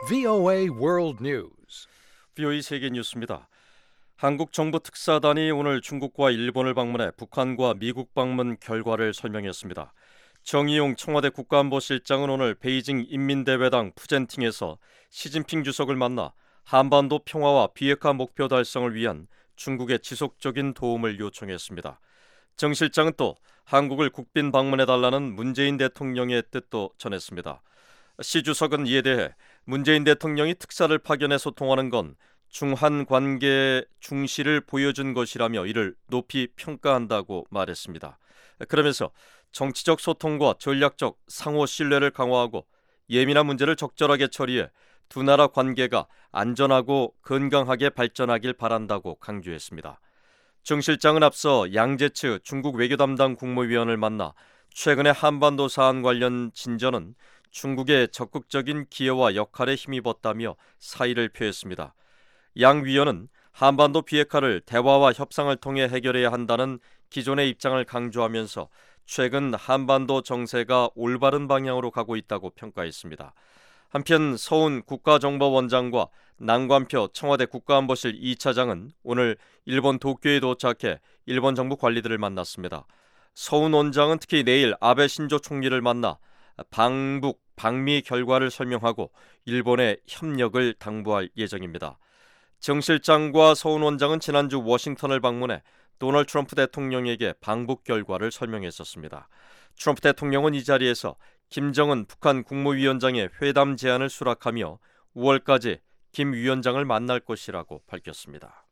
VOA World News. VOA 세계 뉴스입니다. 한국 정부 특사단이 오늘 중국과 일본을 방문해 북한과 미국 방문 결과를 설명했습니다. 정의용 청와대 국가안보실장은 오늘 베이징 인민대회당 푸젠팅에서 시진핑 주석을 만나 한반도 평화와 비핵화 목표 달성을 위한 중국의 지속적인 도움을 요청했습니다. 정 실장은 또 한국을 국빈 방문해달라는 문재인 대통령의 뜻도 전했습니다. 시 주석은 이에 대해 문재인 대통령이 특사를 파견해 소통하는 건 중한 관계의 중시를 보여준 것이라며 이를 높이 평가한다고 말했습니다. 그러면서 정치적 소통과 전략적 상호 신뢰를 강화하고 예민한 문제를 적절하게 처리해 두 나라 관계가 안전하고 건강하게 발전하길 바란다고 강조했습니다. 정 실장은 앞서 양제츠 중국 외교담당 국무위원을 만나 최근의 한반도 사안 관련 진전은 중국의 적극적인 기여와 역할에 힘입었다며 사의를 표했습니다. 양 위원은 한반도 비핵화를 대화와 협상을 통해 해결해야 한다는 기존의 입장을 강조하면서 최근 한반도 정세가 올바른 방향으로 가고 있다고 평가했습니다. 한편 서훈 국가정보원장과 남관표 청와대 국가안보실 2차장은 오늘 일본 도쿄에 도착해 일본 정부 관리들을 만났습니다. 서훈 원장은 특히 내일 아베 신조 총리를 만나 방북, 방미 결과를 설명하고 일본의 협력을 당부할 예정입니다. 정 실장과 서훈 원장은 지난주 워싱턴을 방문해 도널드 트럼프 대통령에게 방북 결과를 설명했었습니다. 트럼프 대통령은 이 자리에서 김정은 북한 국무위원장의 회담 제안을 수락하며 5월까지 김 위원장을 만날 것이라고 밝혔습니다.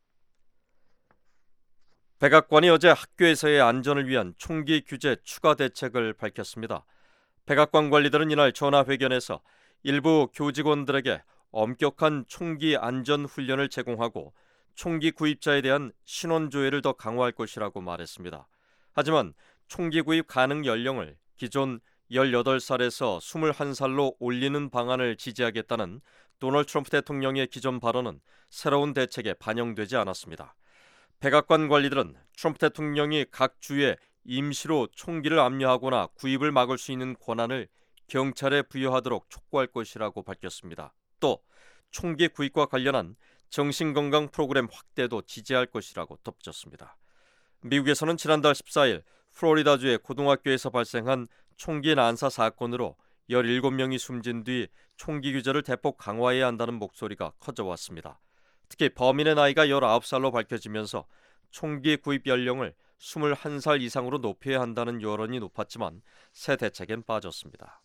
백악관이 어제 학교에서의 안전을 위한 총기 규제 추가 대책을 밝혔습니다. 백악관 관리들은 이날 전화회견에서 일부 교직원들에게 엄격한 총기 안전 훈련을 제공하고 총기 구입자에 대한 신원 조회를 더 강화할 것이라고 말했습니다. 하지만 총기 구입 가능 연령을 기존 18살에서 21살로 올리는 방안을 지지하겠다는 도널드 트럼프 대통령의 기존 발언은 새로운 대책에 반영되지 않았습니다. 백악관 관리들은 트럼프 대통령이 각 주에 임시로 총기를 압류하거나 구입을 막을 수 있는 권한을 경찰에 부여하도록 촉구할 것이라고 밝혔습니다. 또 총기 구입과 관련한 정신건강 프로그램 확대도 지지할 것이라고 덧붙였습니다. 미국에서는 지난달 14일 플로리다주의 고등학교에서 발생한 총기 난사 사건으로 17명이 숨진 뒤 총기 규제를 대폭 강화해야 한다는 목소리가 커져왔습니다. 특히 범인의 나이가 19살로 밝혀지면서 총기 구입 연령을 21살 이상으로 높여야 한다는 여론이 높았지만 새 대책엔 빠졌습니다.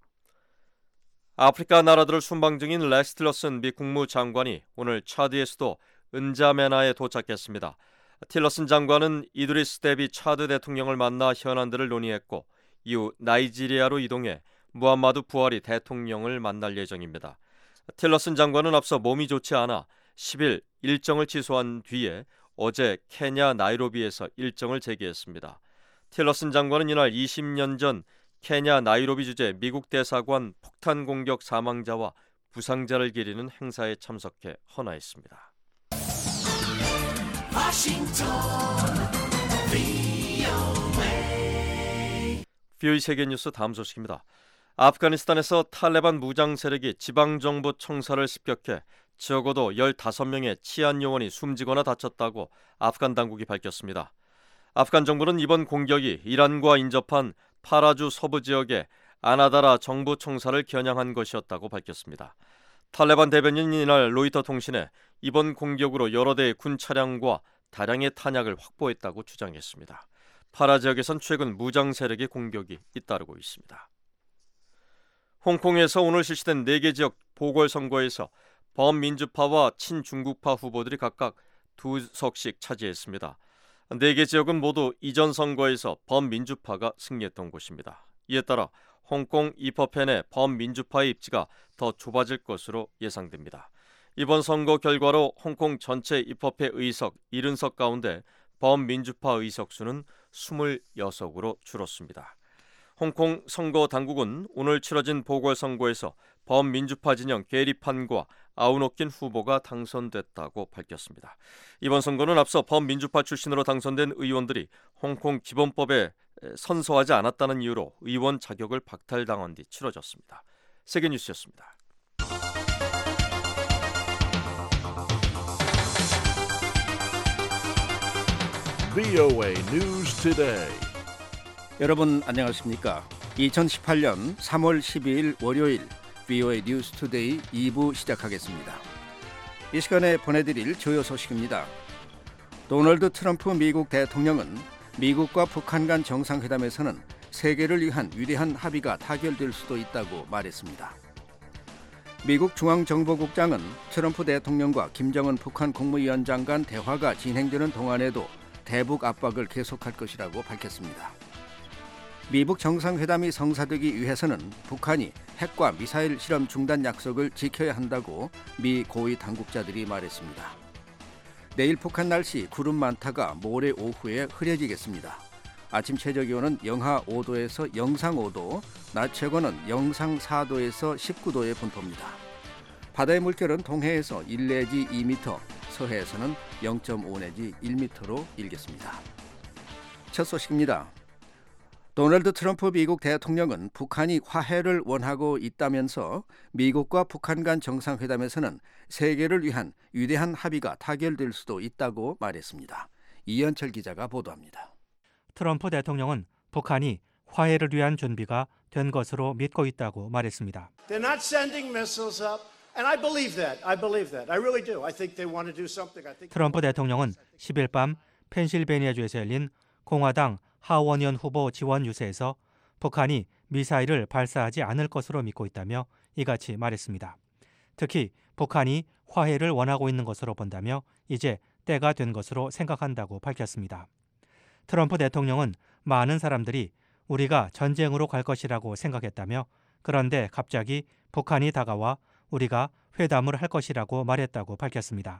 아프리카 나라들을 순방 중인 렉스 틸러슨 미 국무장관이 오늘 차드의 수도 은자메나에 도착했습니다. 틸러슨 장관은 이드리스 데비 차드 대통령을 만나 현안들을 논의했고 이후 나이지리아로 이동해 무함마두 부하리 대통령을 만날 예정입니다. 틸러슨 장관은 앞서 몸이 좋지 않아 10일 일정을 취소한 뒤에 어제 케냐 나이로비에서 일정을 재개했습니다. 틸러슨 장관은 이날 20년 전 케냐 나이로비 주재 미국 대사관 폭탄 공격 사망자와 부상자를 기리는 행사에 참석해 헌화했습니다. VOA 세계 뉴스 다음 소식입니다. 아프가니스탄에서 탈레반 무장 세력이 지방정부 청사를 습격해 적어도 15명의 치안 요원이 숨지거나 다쳤다고 아프간 당국이 밝혔습니다. 아프간 정부는 이번 공격이 이란과 인접한 파라주 서부 지역의 아나다라 정부 청사를 겨냥한 것이었다고 밝혔습니다. 탈레반 대변인이 이날 로이터 통신에 이번 공격으로 여러 대의 군 차량과 다량의 탄약을 확보했다고 주장했습니다. 파라 지역에선 최근 무장 세력의 공격이 잇따르고 있습니다. 홍콩에서 오늘 실시된 4개 지역 보궐선거에서 범민주파와 친중국파 후보들이 각각 2석씩 차지했습니다. 4개 지역은 모두 이전 선거에서 범민주파가 승리했던 곳입니다. 이에 따라 홍콩 입법회 내 범민주파의 입지가 더 좁아질 것으로 예상됩니다. 이번 선거 결과로 홍콩 전체 입법회 의석 70석 가운데 범민주파 의석 수는 26으로 줄었습니다. 홍콩 선거 당국은 오늘 치러진 보궐선거에서 범민주파 진영 게리판과 아우노킨 후보가 당선됐다고 밝혔습니다. 이번 선거는 앞서 범민주파 출신으로 당선된 의원들이 홍콩 기본법에 선서하지 않았다는 이유로 의원 자격을 박탈당한 뒤 치러졌습니다. 세계뉴스였습니다. VOA News Today. 여러분 안녕하십니까? 2018년 3월 12일 월요일 VOA 뉴스 투데이 2부 시작하겠습니다. 이 시간에 보내드릴 주요 소식입니다. 도널드 트럼프 미국 대통령은 미국과 북한 간 정상회담에서는 세계를 위한 위대한 합의가 타결될 수도 있다고 말했습니다. 미국 중앙정보국장은 트럼프 대통령과 김정은 북한 국무위원장 간 대화가 진행되는 동안에도 대북 압박을 계속할 것이라고 밝혔습니다. 미북 정상회담이 성사되기 위해서는 북한이 핵과 미사일 실험 중단 약속을 지켜야 한다고 미 고위 당국자들이 말했습니다. 내일 북한 날씨 구름 많다가 모레 오후에 흐려지겠습니다. 아침 최저기온은 영하 5도에서 영상 5도, 낮 최고는 영상 4도에서 19도의 분포입니다. 바다의 물결은 동해에서 1 내지 2m, 서해에서는 0.5 내지 1m로 일겠습니다. 첫 소식입니다. 도널드 트럼프 미국 대통령은 북한이 화해를 원하고 있다면서 미국과 북한 간 정상회담에서는 세계를 위한 위대한 합의가 타결될 수도 있다고 말했습니다. 이현철 기자가 보도합니다. 트럼프 대통령은 북한이 화해를 위한 준비가 된 것으로 믿고 있다고 말했습니다. They're not sending missiles up, and I believe that. I really do. I think they want to do something. 트럼프 대통령은 10일 밤 펜실베니아주에서 열린 공화당 하원의원 후보 지원 유세에서 북한이 미사일을 발사하지 않을 것으로 믿고 있다며 이같이 말했습니다. 특히 북한이 화해를 원하고 있는 것으로 본다며 이제 때가 된 것으로 생각한다고 밝혔습니다. 트럼프 대통령은 많은 사람들이 우리가 전쟁으로 갈 것이라고 생각했다며 그런데 갑자기 북한이 다가와 우리가 회담을 할 것이라고 말했다고 밝혔습니다.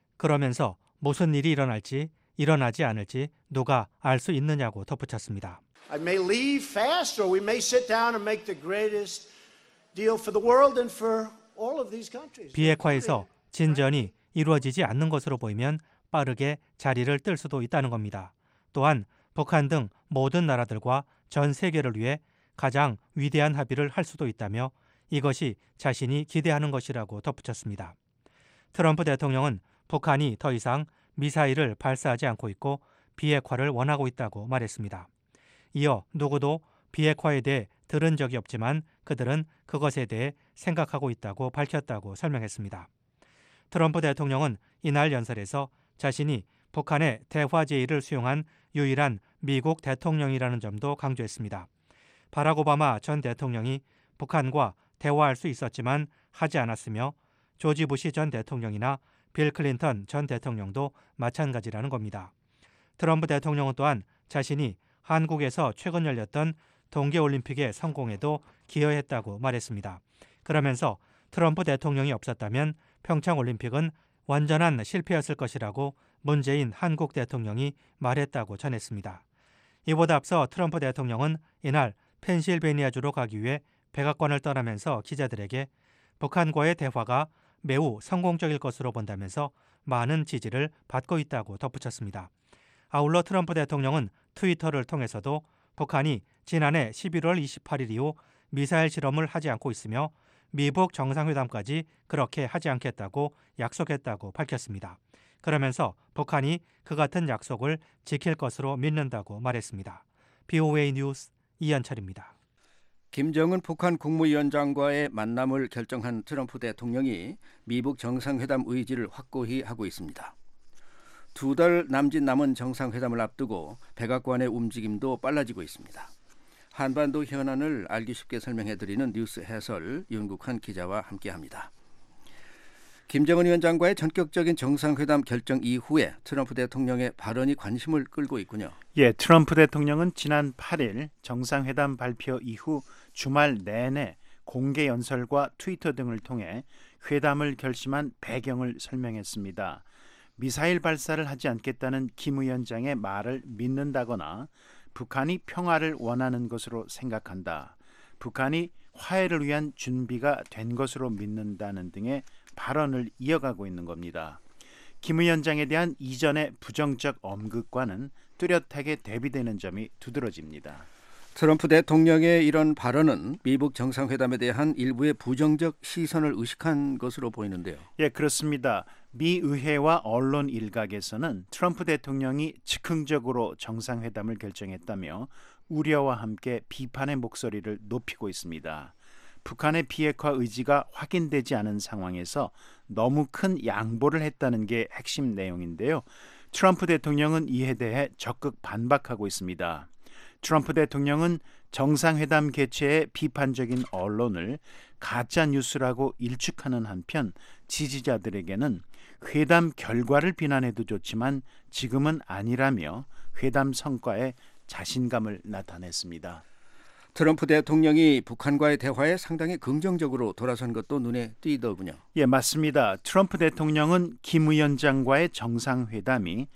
그러면서 무슨 일이 일어날지 일어나지 않을지 누가 알 수 있느냐고 덧붙였습니다. I may leave fast or we may sit down and make the greatest deal for the world and for all of these countries. 비핵화에서 진전이 이루어지지 않는 것으로 보이면 빠르게 자리를 뜰 수도 있다는 겁니다. 또한 북한 등 모든 나라들과 전 세계를 위해 가장 위대한 합의를 할 수도 있다며 이것이 자신이 기대하는 것이라고 덧붙였습니다. 트럼프 대통령은 북한이 더 이상 미사일을 발사하지 않고 있고 비핵화를 원하고 있다고 말했습니다. 이어 누구도 비핵화에 대해 들은 적이 없지만 그들은 그것에 대해 생각하고 있다고 밝혔다고 설명했습니다. 트럼프 대통령은 이날 연설에서 자신이 북한의 대화 제의를 수용한 유일한 미국 대통령이라는 점도 강조했습니다. 바락 오바마 전 대통령이 북한과 대화할 수 있었지만 하지 않았으며 조지 부시 전 대통령이나 빌 클린턴 전 대통령도 마찬가지라는 겁니다. 트럼프 대통령은 또한 자신이 한국에서 최근 열렸던 동계올림픽의 성공에도 기여했다고 말했습니다. 그러면서 트럼프 대통령이 없었다면 평창올림픽은 완전한 실패였을 것이라고 문재인 한국 대통령이 말했다고 전했습니다. 이보다 앞서 트럼프 대통령은 이날 펜실베니아주로 가기 위해 백악관을 떠나면서 기자들에게 북한과의 대화가 매우 성공적일 것으로 본다면서 많은 지지를 받고 있다고 덧붙였습니다. 아울러 트럼프 대통령은 트위터를 통해서도 북한이 지난해 11월 28일 이후 미사일 실험을 하지 않고 있으며 미북 정상회담까지 그렇게 하지 않겠다고 약속했다고 밝혔습니다. 그러면서 북한이 그 같은 약속을 지킬 것으로 믿는다고 말했습니다. BOA 뉴스 이현철입니다. 김정은 북한 국무위원장과의 만남을 결정한 트럼프 대통령이 미북 정상회담 의지를 확고히 하고 있습니다. 2달 남짓 남은 정상회담을 앞두고 백악관의 움직임도 빨라지고 있습니다. 한반도 현안을 알기 쉽게 설명해드리는 뉴스 해설 윤국한 기자와 함께합니다. 김정은 위원장과의 전격적인 정상회담 결정 이후에 트럼프 대통령의 발언이 관심을 끌고 있군요. 예, 트럼프 대통령은 지난 8일 정상회담 발표 이후 주말 내내 공개 연설과 트위터 등을 통해 회담을 결심한 배경을 설명했습니다. 미사일 발사를 하지 않겠다는 김 위원장의 말을 믿는다거나 북한이 평화를 원하는 것으로 생각한다. 북한이 화해를 위한 준비가 된 것으로 믿는다는 등의 발언을 이어가고 있는 겁니다. 김 위원장에 대한 이전의 부정적 언급과는 뚜렷하게 대비되는 점이 두드러집니다. 트럼프 대통령의 이런 발언은 미북 정상회담에 대한 일부의 부정적 시선을 의식한 것으로 보이는데요. 예, 그렇습니다. 미 의회와 언론 일각에서는 트럼프 대통령이 즉흥적으로 정상회담을 결정했다며 우려와 함께 비판의 목소리를 높이고 있습니다. 북한의 비핵화 의지가 확인되지 않은 상황에서 너무 큰 양보를 했다는 게 핵심 내용인데요. 트럼프 대통령은 이에 대해 적극 반박하고 있습니다. 트럼프 대통령은 정상회담 개최에 비판적인 언론을 가짜 뉴스라고 일축하는 한편 지지자들에게는 회담 결과를 비난해도 좋지만 지금은 아니라며 회담 성과에 자신감을 나타냈습니다. 트럼프 대통령이 북한과의 대화에 상당히 긍정적으로 돌아선 것도 눈에 띄더군요. 예, 맞습니다. 트럼프 대통령은 김 위원장과의 정상회담이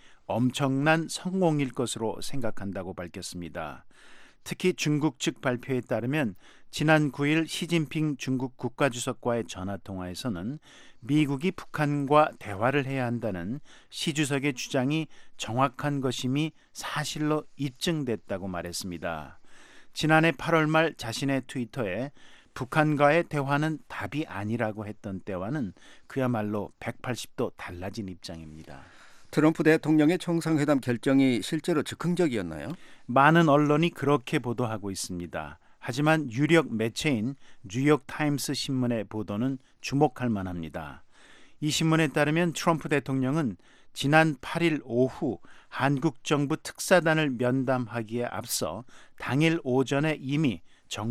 엄청난 성공일 것으로 생각한다고 밝혔습니다. 특히 중국 측 발표에 따르면 지난 9일 시진핑 중국 국가주석과의 전화통화에서는 미국이 북한과 대화를 해야 한다는 시 주석의 주장이 정확한 것임이 사실로 입증됐다고 말했습니다. 지난해 8월 말 자신의 트위터에 북한과의 대화는 답이 아니라고 했던 때와는 그야말로 180도 달라진 입장입니다. 트럼프 대통령의 정상회담 결정이 실제로 즉흥적이었나요? 많은 언론이 그렇게 보도하고 있습니다. 하지만 유력 매체인 뉴욕타임스 신문의 보도는 주목할 만합니다. 이 신문에 따르면 트럼프 대통령은 지난 8일 오후 한국 정부 특사단을 면담하기에 앞서 당일 오전에 이미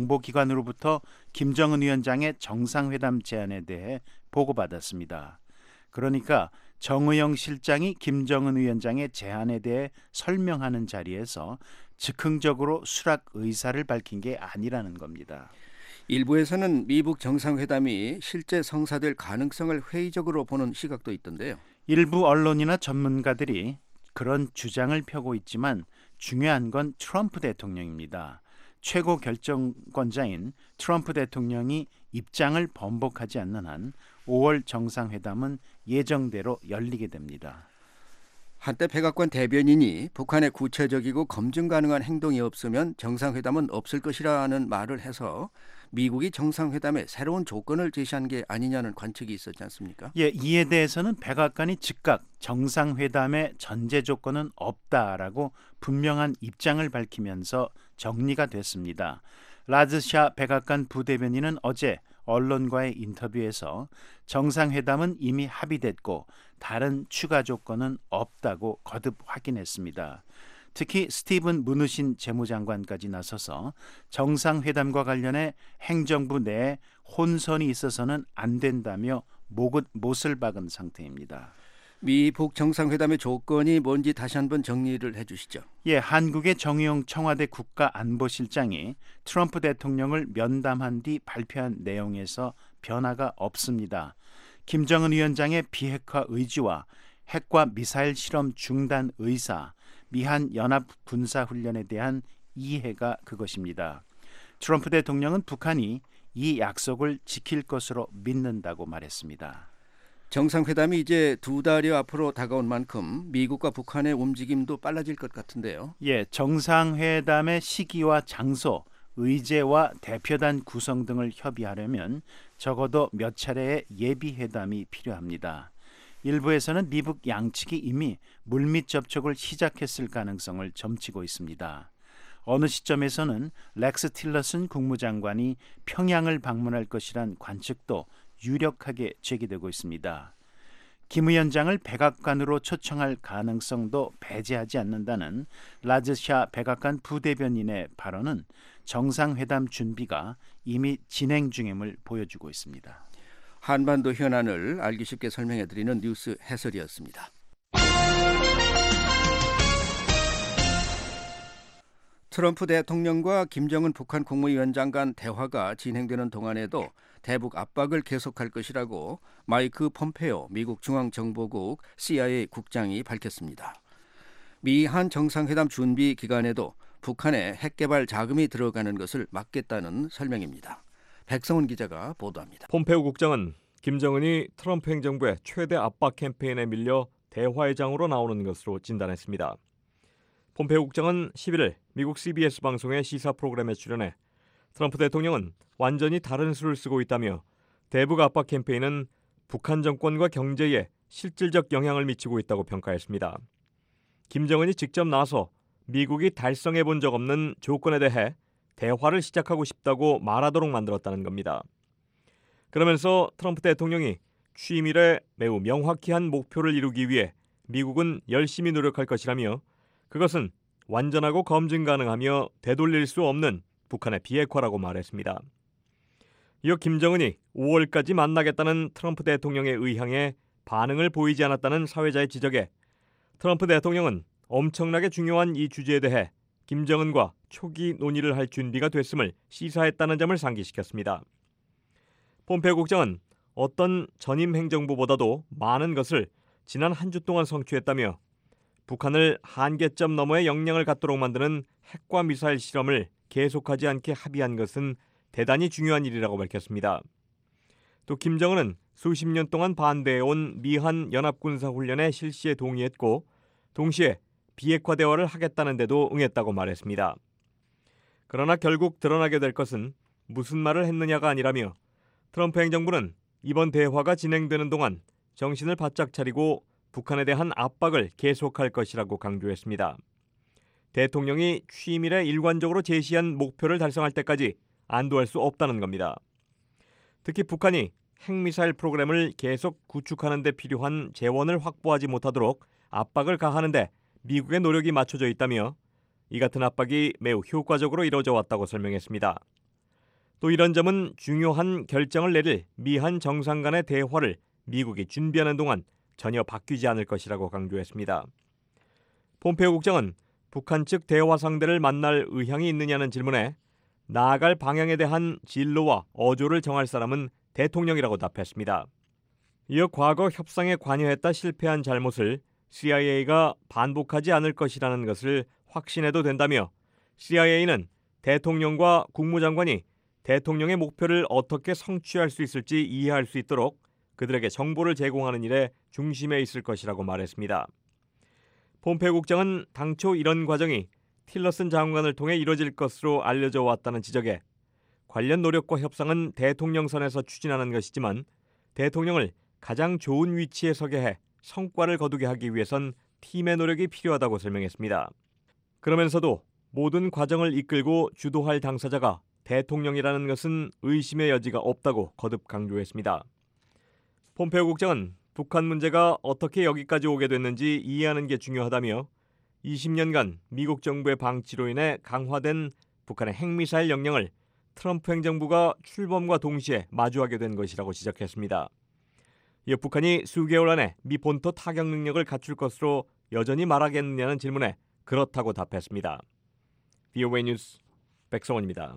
정보기관으로부터 김정은 위원장의 정상회담 제안에 대해 보고받았습니다. 그러니까 정의용 실장이 김정은 위원장의 제안에 대해 설명하는 자리에서 즉흥적으로 수락 의사를 밝힌 게 아니라는 겁니다. 일부에서는 미북 정상회담이 실제 성사될 가능성을 회의적으로 보는 시각도 있던데요. 일부 언론이나 전문가들이 그런 주장을 펴고 있지만 중요한 건 트럼프 대통령입니다. 최고 결정권자인 트럼프 대통령이 입장을 번복하지 않는 한 5월 정상회담은 예정대로 열리게 됩니다. 한때 백악관 대변인이 북한의 구체적이고 검증 가능한 행동이 없으면 정상회담은 없을 것이라는 말을 해서 미국이 정상회담에 새로운 조건을 제시한 게 아니냐는 관측이 있었지 않습니까? 예, 이에 대해서는 백악관이 즉각 정상회담의 전제 조건은 없다라고 분명한 입장을 밝히면서 정리가 됐습니다. 라즈샤 백악관 부대변인은 어제 언론과의 인터뷰에서 정상회담은 이미 합의됐고 다른 추가 조건은 없다고 거듭 확인했습니다. 특히 스티븐 무누신 재무장관까지 나서서 정상회담과 관련해 행정부 내에 혼선이 있어서는 안 된다며 못을 박은 상태입니다. 미북 정상회담의 조건이 뭔지 다시 한번 정리를 해주시죠. 예, 한국의 정의용 청와대 국가안보실장이 트럼프 대통령을 면담한 뒤 발표한 내용에서 변화가 없습니다. 김정은 위원장의 비핵화 의지와 핵과 미사일 실험 중단 의사, 미한 연합 군사훈련에 대한 이해가 그것입니다. 트럼프 대통령은 북한이 이 약속을 지킬 것으로 믿는다고 말했습니다. 정상회담이 이제 2달여 앞으로 다가온 만큼 미국과 북한의 움직임도 빨라질 것 같은데요. 예, 정상회담의 시기와 장소, 의제와 대표단 구성 등을 협의하려면 적어도 몇 차례의 예비회담이 필요합니다. 일부에서는 미북 양측이 이미 물밑 접촉을 시작했을 가능성을 점치고 있습니다. 어느 시점에서는 렉스 틸러슨 국무장관이 평양을 방문할 것이란 관측도 유력하게 제기되고 있습니다. 김 위원장을 백악관으로 초청할 가능성도 배제하지 않는다는 라즈샤 백악관 부대변인의 발언은 정상회담 준비가 이미 진행 중임을 보여주고 있습니다. 한반도 현안을 알기 쉽게 설명해드리는 뉴스 해설이었습니다. 트럼프 대통령과 김정은 북한 국무위원장 간 대화가 진행되는 동안에도 대북 압박을 계속할 것이라고 마이크 폼페오 미국 중앙정보국 CIA 국장이 밝혔습니다. 미한 정상회담 준비 기간에도 북한의 핵개발 자금이 들어가는 것을 막겠다는 설명입니다. 백성훈 기자가 보도합니다. 폼페오 국장은 김정은이 트럼프 행정부의 최대 압박 캠페인에 밀려 대화의 장으로 나오는 것으로 진단했습니다. 폼페오 국장은 11일 미국 CBS 방송의 시사 프로그램에 출연해 트럼프 대통령은 완전히 다른 수를 쓰고 있다며 대북 압박 캠페인은 북한 정권과 경제에 실질적 영향을 미치고 있다고 평가했습니다. 김정은이 직접 나서 미국이 달성해 본 적 없는 조건에 대해 대화를 시작하고 싶다고 말하도록 만들었다는 겁니다. 그러면서 트럼프 대통령이 취임 이래 매우 명확히 한 목표를 이루기 위해 미국은 열심히 노력할 것이라며 그것은 완전하고 검증 가능하며 되돌릴 수 없는 북한의 비핵화라고 말했습니다. 이어 김정은이 5월까지 만나겠다는 트럼프 대통령의 의향에 반응을 보이지 않았다는 사회자의 지적에 트럼프 대통령은 엄청나게 중요한 이 주제에 대해 김정은과 초기 논의를 할 준비가 됐음을 시사했다는 점을 상기시켰습니다. 폼페오 국장은 어떤 전임 행정부보다도 많은 것을 지난 한 주 동안 성취했다며 북한을 한계점 너머의 역량을 갖도록 만드는 핵과 미사일 실험을 계속하지 않게 합의한 것은 대단히 중요한 일이라고 밝혔습니다. 또 김정은은 수십 년 동안 반대해온 미한 연합군사훈련의 실시에 동의했고 동시에 비핵화 대화를 하겠다는 데도 응했다고 말했습니다. 그러나 결국 드러나게 될 것은 무슨 말을 했느냐가 아니라며 트럼프 행정부는 이번 대화가 진행되는 동안 정신을 바짝 차리고 북한에 대한 압박을 계속할 것이라고 강조했습니다. 대통령이 취임 이래 일관적으로 제시한 목표를 달성할 때까지 안도할 수 없다는 겁니다. 특히 북한이 핵미사일 프로그램을 계속 구축하는 데 필요한 재원을 확보하지 못하도록 압박을 가하는 데 미국의 노력이 맞춰져 있다며 이 같은 압박이 매우 효과적으로 이루어져 왔다고 설명했습니다. 또 이런 점은 중요한 결정을 내릴 미한 정상 간의 대화를 미국이 준비하는 동안 전혀 바뀌지 않을 것이라고 강조했습니다. 폼페오 국장은 북한 측 대화 상대를 만날 의향이 있느냐는 질문에 나아갈 방향에 대한 진로와 어조를 정할 사람은 대통령이라고 답했습니다. 이어 과거 협상에 관여했다 실패한 잘못을 CIA가 반복하지 않을 것이라는 것을 확신해도 된다며 CIA는 대통령과 국무장관이 대통령의 목표를 어떻게 성취할 수 있을지 이해할 수 있도록 그들에게 정보를 제공하는 일에 중심에 있을 것이라고 말했습니다. 폼페오 국장은 당초 이런 과정이 틸러슨 장관을 통해 이뤄질 것으로 알려져 왔다는 지적에 관련 노력과 협상은 대통령 선에서 추진하는 것이지만 대통령을 가장 좋은 위치에 서게 해 성과를 거두게 하기 위해선 팀의 노력이 필요하다고 설명했습니다. 그러면서도 모든 과정을 이끌고 주도할 당사자가 대통령이라는 것은 의심의 여지가 없다고 거듭 강조했습니다. 폼페오 국장은 북한 문제가 어떻게 여기까지 오게 됐는지 이해하는 게 중요하다며 20년간 미국 정부의 방치로 인해 강화된 북한의 핵미사일 역량을 트럼프 행정부가 출범과 동시에 마주하게 된 것이라고 지적했습니다. 이어 북한이 수개월 안에 미 본토 타격 능력을 갖출 것으로 여전히 말하겠느냐는 질문에 그렇다고 답했습니다. VOA 뉴스 백성원입니다.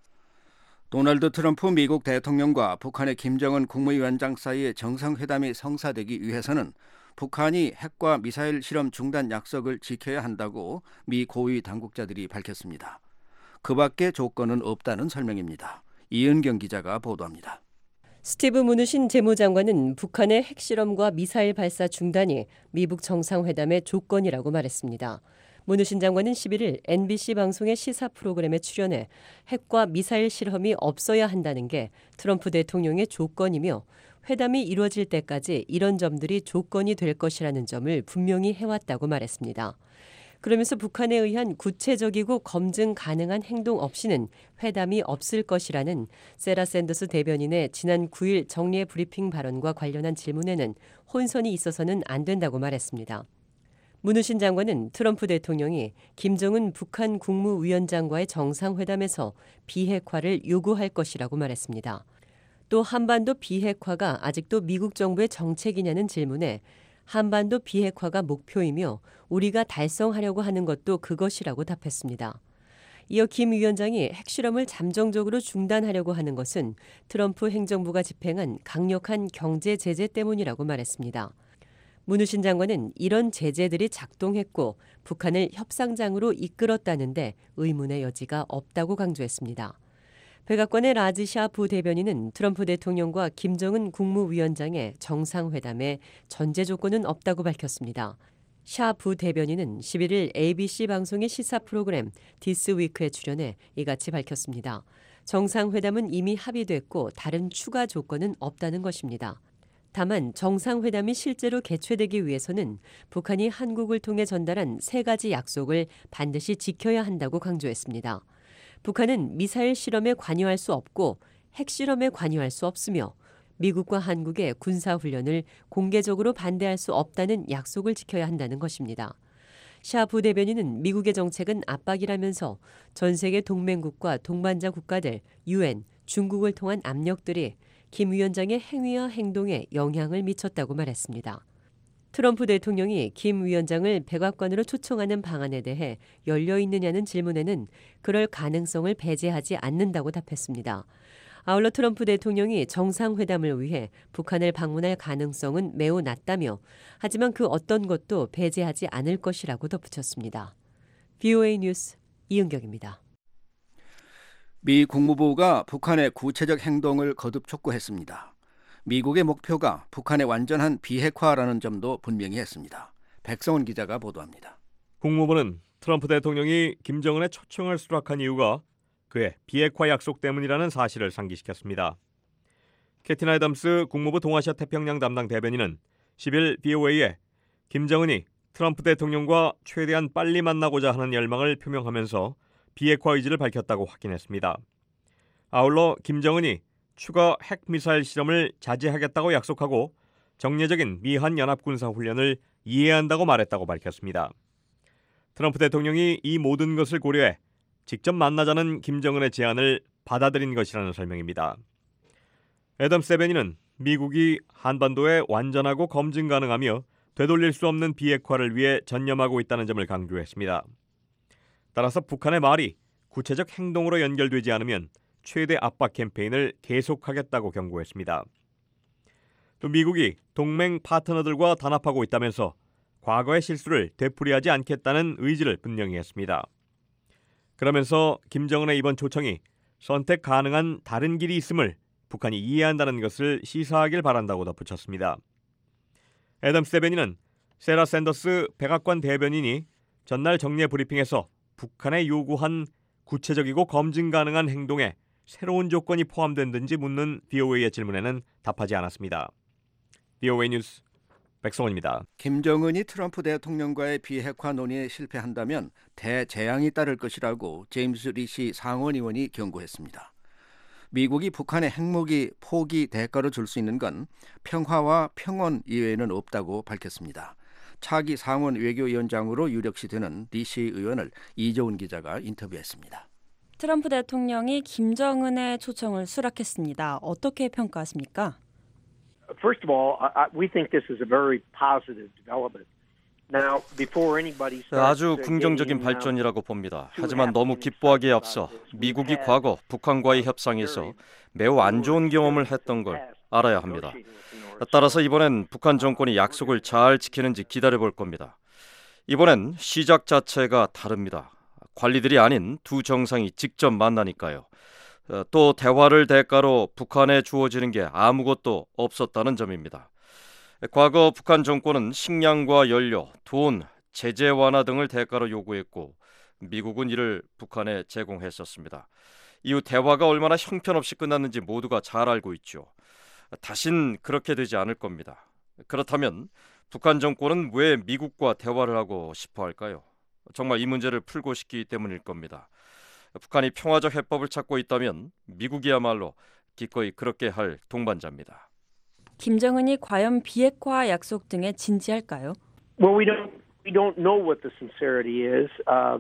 도널드 트럼프 미국 대통령과 북한의 김정은 국무위원장 사이의 정상회담이 성사되기 위해서는 북한이 핵과 미사일 실험 중단 약속을 지켜야 한다고 미 고위 당국자들이 밝혔습니다. 그 밖에 조건은 없다는 설명입니다. 이은경 기자가 보도합니다. 스티브 무누신 재무장관은 북한의 핵실험과 미사일 발사 중단이 미북 정상회담의 조건이라고 말했습니다. 무누신 장관은 11일 NBC 방송의 시사 프로그램에 출연해 핵과 미사일 실험이 없어야 한다는 게 트럼프 대통령의 조건이며 회담이 이루어질 때까지 이런 점들이 조건이 될 것이라는 점을 분명히 해왔다고 말했습니다. 그러면서 북한에 의한 구체적이고 검증 가능한 행동 없이는 회담이 없을 것이라는 세라 샌더스 대변인의 지난 9일 정례 브리핑 발언과 관련한 질문에는 혼선이 있어서는 안 된다고 말했습니다. 무누신 장관은 트럼프 대통령이 김정은 북한 국무위원장과의 정상회담에서 비핵화를 요구할 것이라고 말했습니다. 또 한반도 비핵화가 아직도 미국 정부의 정책이냐는 질문에 한반도 비핵화가 목표이며 우리가 달성하려고 하는 것도 그것이라고 답했습니다. 이어 김 위원장이 핵실험을 잠정적으로 중단하려고 하는 것은 트럼프 행정부가 집행한 강력한 경제 제재 때문이라고 말했습니다. 무누신 장관은 이런 제재들이 작동했고 북한을 협상장으로 이끌었다는데 의문의 여지가 없다고 강조했습니다. 백악관의 라지샤 부대변인은 트럼프 대통령과 김정은 국무위원장의 정상회담에 전제 조건은 없다고 밝혔습니다. 샤 부대변인은 11일 ABC 방송의 시사 프로그램 디스위크에 출연해 이같이 밝혔습니다. 정상회담은 이미 합의됐고 다른 추가 조건은 없다는 것입니다. 다만 정상회담이 실제로 개최되기 위해서는 북한이 한국을 통해 전달한 3가지 약속을 반드시 지켜야 한다고 강조했습니다. 북한은 미사일 실험에 관여할 수 없고 핵실험에 관여할 수 없으며 미국과 한국의 군사훈련을 공개적으로 반대할 수 없다는 약속을 지켜야 한다는 것입니다. 샤 부대변인은 미국의 정책은 압박이라면서 전 세계 동맹국과 동반자 국가들, UN, 중국을 통한 압력들이 김 위원장의 행위와 행동에 영향을 미쳤다고 말했습니다. 트럼프 대통령이 김 위원장을 백악관으로 초청하는 방안에 대해 열려 있느냐는 질문에는 그럴 가능성을 배제하지 않는다고 답했습니다. 아울러 트럼프 대통령이 정상회담을 위해 북한을 방문할 가능성은 매우 낮다며 하지만 그 어떤 것도 배제하지 않을 것이라고 덧붙였습니다. VOA 뉴스 이은경입니다. 미 국무부가 북한의 구체적 행동을 거듭 촉구했습니다. 미국의 목표가 북한의 완전한 비핵화라는 점도 분명히 했습니다. 백성훈 기자가 보도합니다. 국무부는 트럼프 대통령이 김정은의 초청을 수락한 이유가 그의 비핵화 약속 때문이라는 사실을 상기시켰습니다. 캐티나 애덤스 국무부 동아시아 태평양 담당 대변인은 10일 BOA에 김정은이 트럼프 대통령과 최대한 빨리 만나고자 하는 열망을 표명하면서 비핵화 의지를 밝혔다고 확인했습니다. 아울러 김정은이 추가 핵미사일 실험을 자제하겠다고 약속하고 정례적인 미한 연합군사훈련을 이해한다고 말했다고 밝혔습니다. 트럼프 대통령이 이 모든 것을 고려해 직접 만나자는 김정은의 제안을 받아들인 것이라는 설명입니다. 애덤스 대변인은 미국이 한반도에 완전하고 검증 가능하며 되돌릴 수 없는 비핵화를 위해 전념하고 있다는 점을 강조했습니다. 따라서 북한의 말이 구체적 행동으로 연결되지 않으면 최대 압박 캠페인을 계속하겠다고 경고했습니다. 또 미국이 동맹 파트너들과 단합하고 있다면서 과거의 실수를 되풀이하지 않겠다는 의지를 분명히 했습니다. 그러면서 김정은의 이번 초청이 선택 가능한 다른 길이 있음을 북한이 이해한다는 것을 시사하길 바란다고 덧붙였습니다. 애덤스 대변인은 세라 샌더스 백악관 대변인이 전날 정례 브리핑에서 북한에 요구한 구체적이고 검증 가능한 행동에 새로운 조건이 포함된든지 묻는 BOA의 질문에는 답하지 않았습니다. BOA 뉴스 백성원입니다. 김정은이 트럼프 대통령과의 비핵화 논의에 실패한다면 대재앙이 따를 것이라고 제임스 리시 상원의원이 경고했습니다. 미국이 북한의 핵무기 포기 대가로 줄 수 있는 건 평화와 평온 이외에는 없다고 밝혔습니다. 차기 상원 외교위원장으로 유력시 되는 리시 의원을 이조은 기자가 인터뷰했습니다. 트럼프 대통령이 김정은의 초청을 수락했습니다. 어떻게 평가하십니까? First of all, we think this is a very positive development. Now, before anybody starts 아주 긍정적인 발전이라고 봅니다. 하지만 너무 기뻐하기에 앞서 미국이 과거 북한과의 협상에서 매우 안 좋은 경험을 했던 걸 알아야 합니다. 따라서 이번엔 북한 정권이 약속을 잘 지키는지 기다려볼 겁니다. 이번엔 시작 자체가 다릅니다. 관리들이 아닌 두 정상이 직접 만나니까요. 또 대화를 대가로 북한에 주어지는 게 아무것도 없었다는 점입니다. 과거 북한 정권은 식량과 연료, 돈, 제재 완화 등을 대가로 요구했고 미국은 이를 북한에 제공했었습니다. 이후 대화가 얼마나 형편없이 끝났는지 모두가 잘 알고 있죠. 다신 그렇게 되지 않을 겁니다. 그렇다면 북한 정권은 왜 미국과 대화를 하고 싶어 할까요? 정말 이 문제를 풀고 싶기 때문일 겁니다. 북한이 평화적 해법을 찾고 있다면 미국이야말로 기꺼이 그렇게 할 동반자입니다. 김정은이 과연 비핵화 약속 등에 진지할까요? Well, we don't know what the sincerity is.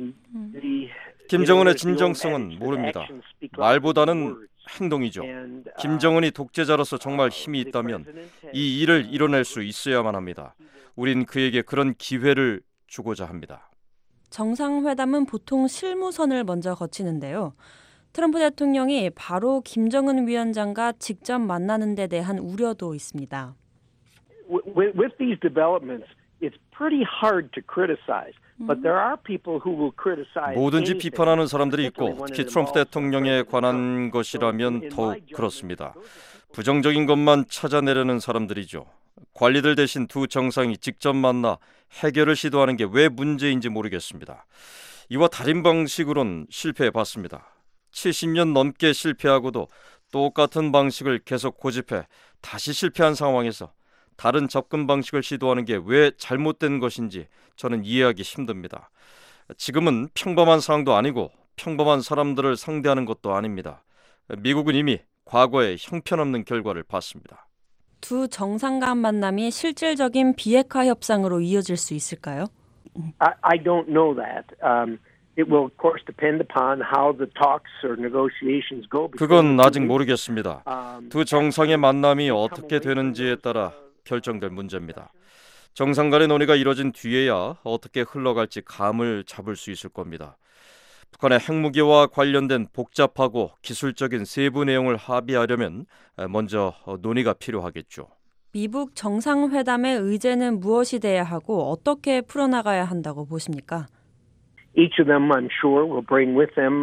김정은의 진정성은 모릅니다. 말보다는 행동이죠. 김정은이 독재자로서 정말 힘이 있다면 이 일을 이뤄낼 수 있어야만 합니다. 우린 그에게 그런 기회를 주고자 합니다. 정상회담은 보통 실무선을 먼저 거치는데요. 트럼프 대통령이 바로 김정은 위원장과 직접 만나는 데 대한 우려도 있습니다. With these developments, it's pretty hard to criticize. But there are people who will criticize. 뭐든지 비판하는 사람들이 있고 특히 트럼프 대통령에 관한 것이라면 더욱 그렇습니다. 부정적인 것만 찾아내려는 사람들이죠. 관리들 대신 두 정상이 직접 만나 해결을 시도하는 게 왜 문제인지 모르겠습니다. 이와 다른 방식으론 실패해봤습니다. 70년 넘게 실패하고도 똑같은 방식을 계속 고집해 다시 실패한 상황에서 다른 접근 방식을 시도하는 게 왜 잘못된 것인지 저는 이해하기 힘듭니다. 지금은 평범한 상황도 아니고 평범한 사람들을 상대하는 것도 아닙니다. 미국은 이미 과거에 형편없는 결과를 봤습니다. 두 정상 간 만남이 실질적인 비핵화 협상으로 이어질 수 있을까요? I don't know that. It will, of course, depend upon how the talks or negotiations go. 그건 아직 모르겠습니다. 두 정상의 만남이 어떻게 되는지에 따라 결정될 문제입니다. 정상 간의 논의가 이뤄진 뒤에야 어떻게 흘러갈지 감을 잡을 수 있을 겁니다. 북한의 핵무기와 관련된 복잡하고 기술적인 세부 내용을 합의하려면 먼저 논의가 필요하겠죠. 미북 정상회담의 의제는 무엇이 돼야 하고 어떻게 풀어나가야 한다고 보십니까? Each of them, I'm sure, will bring with them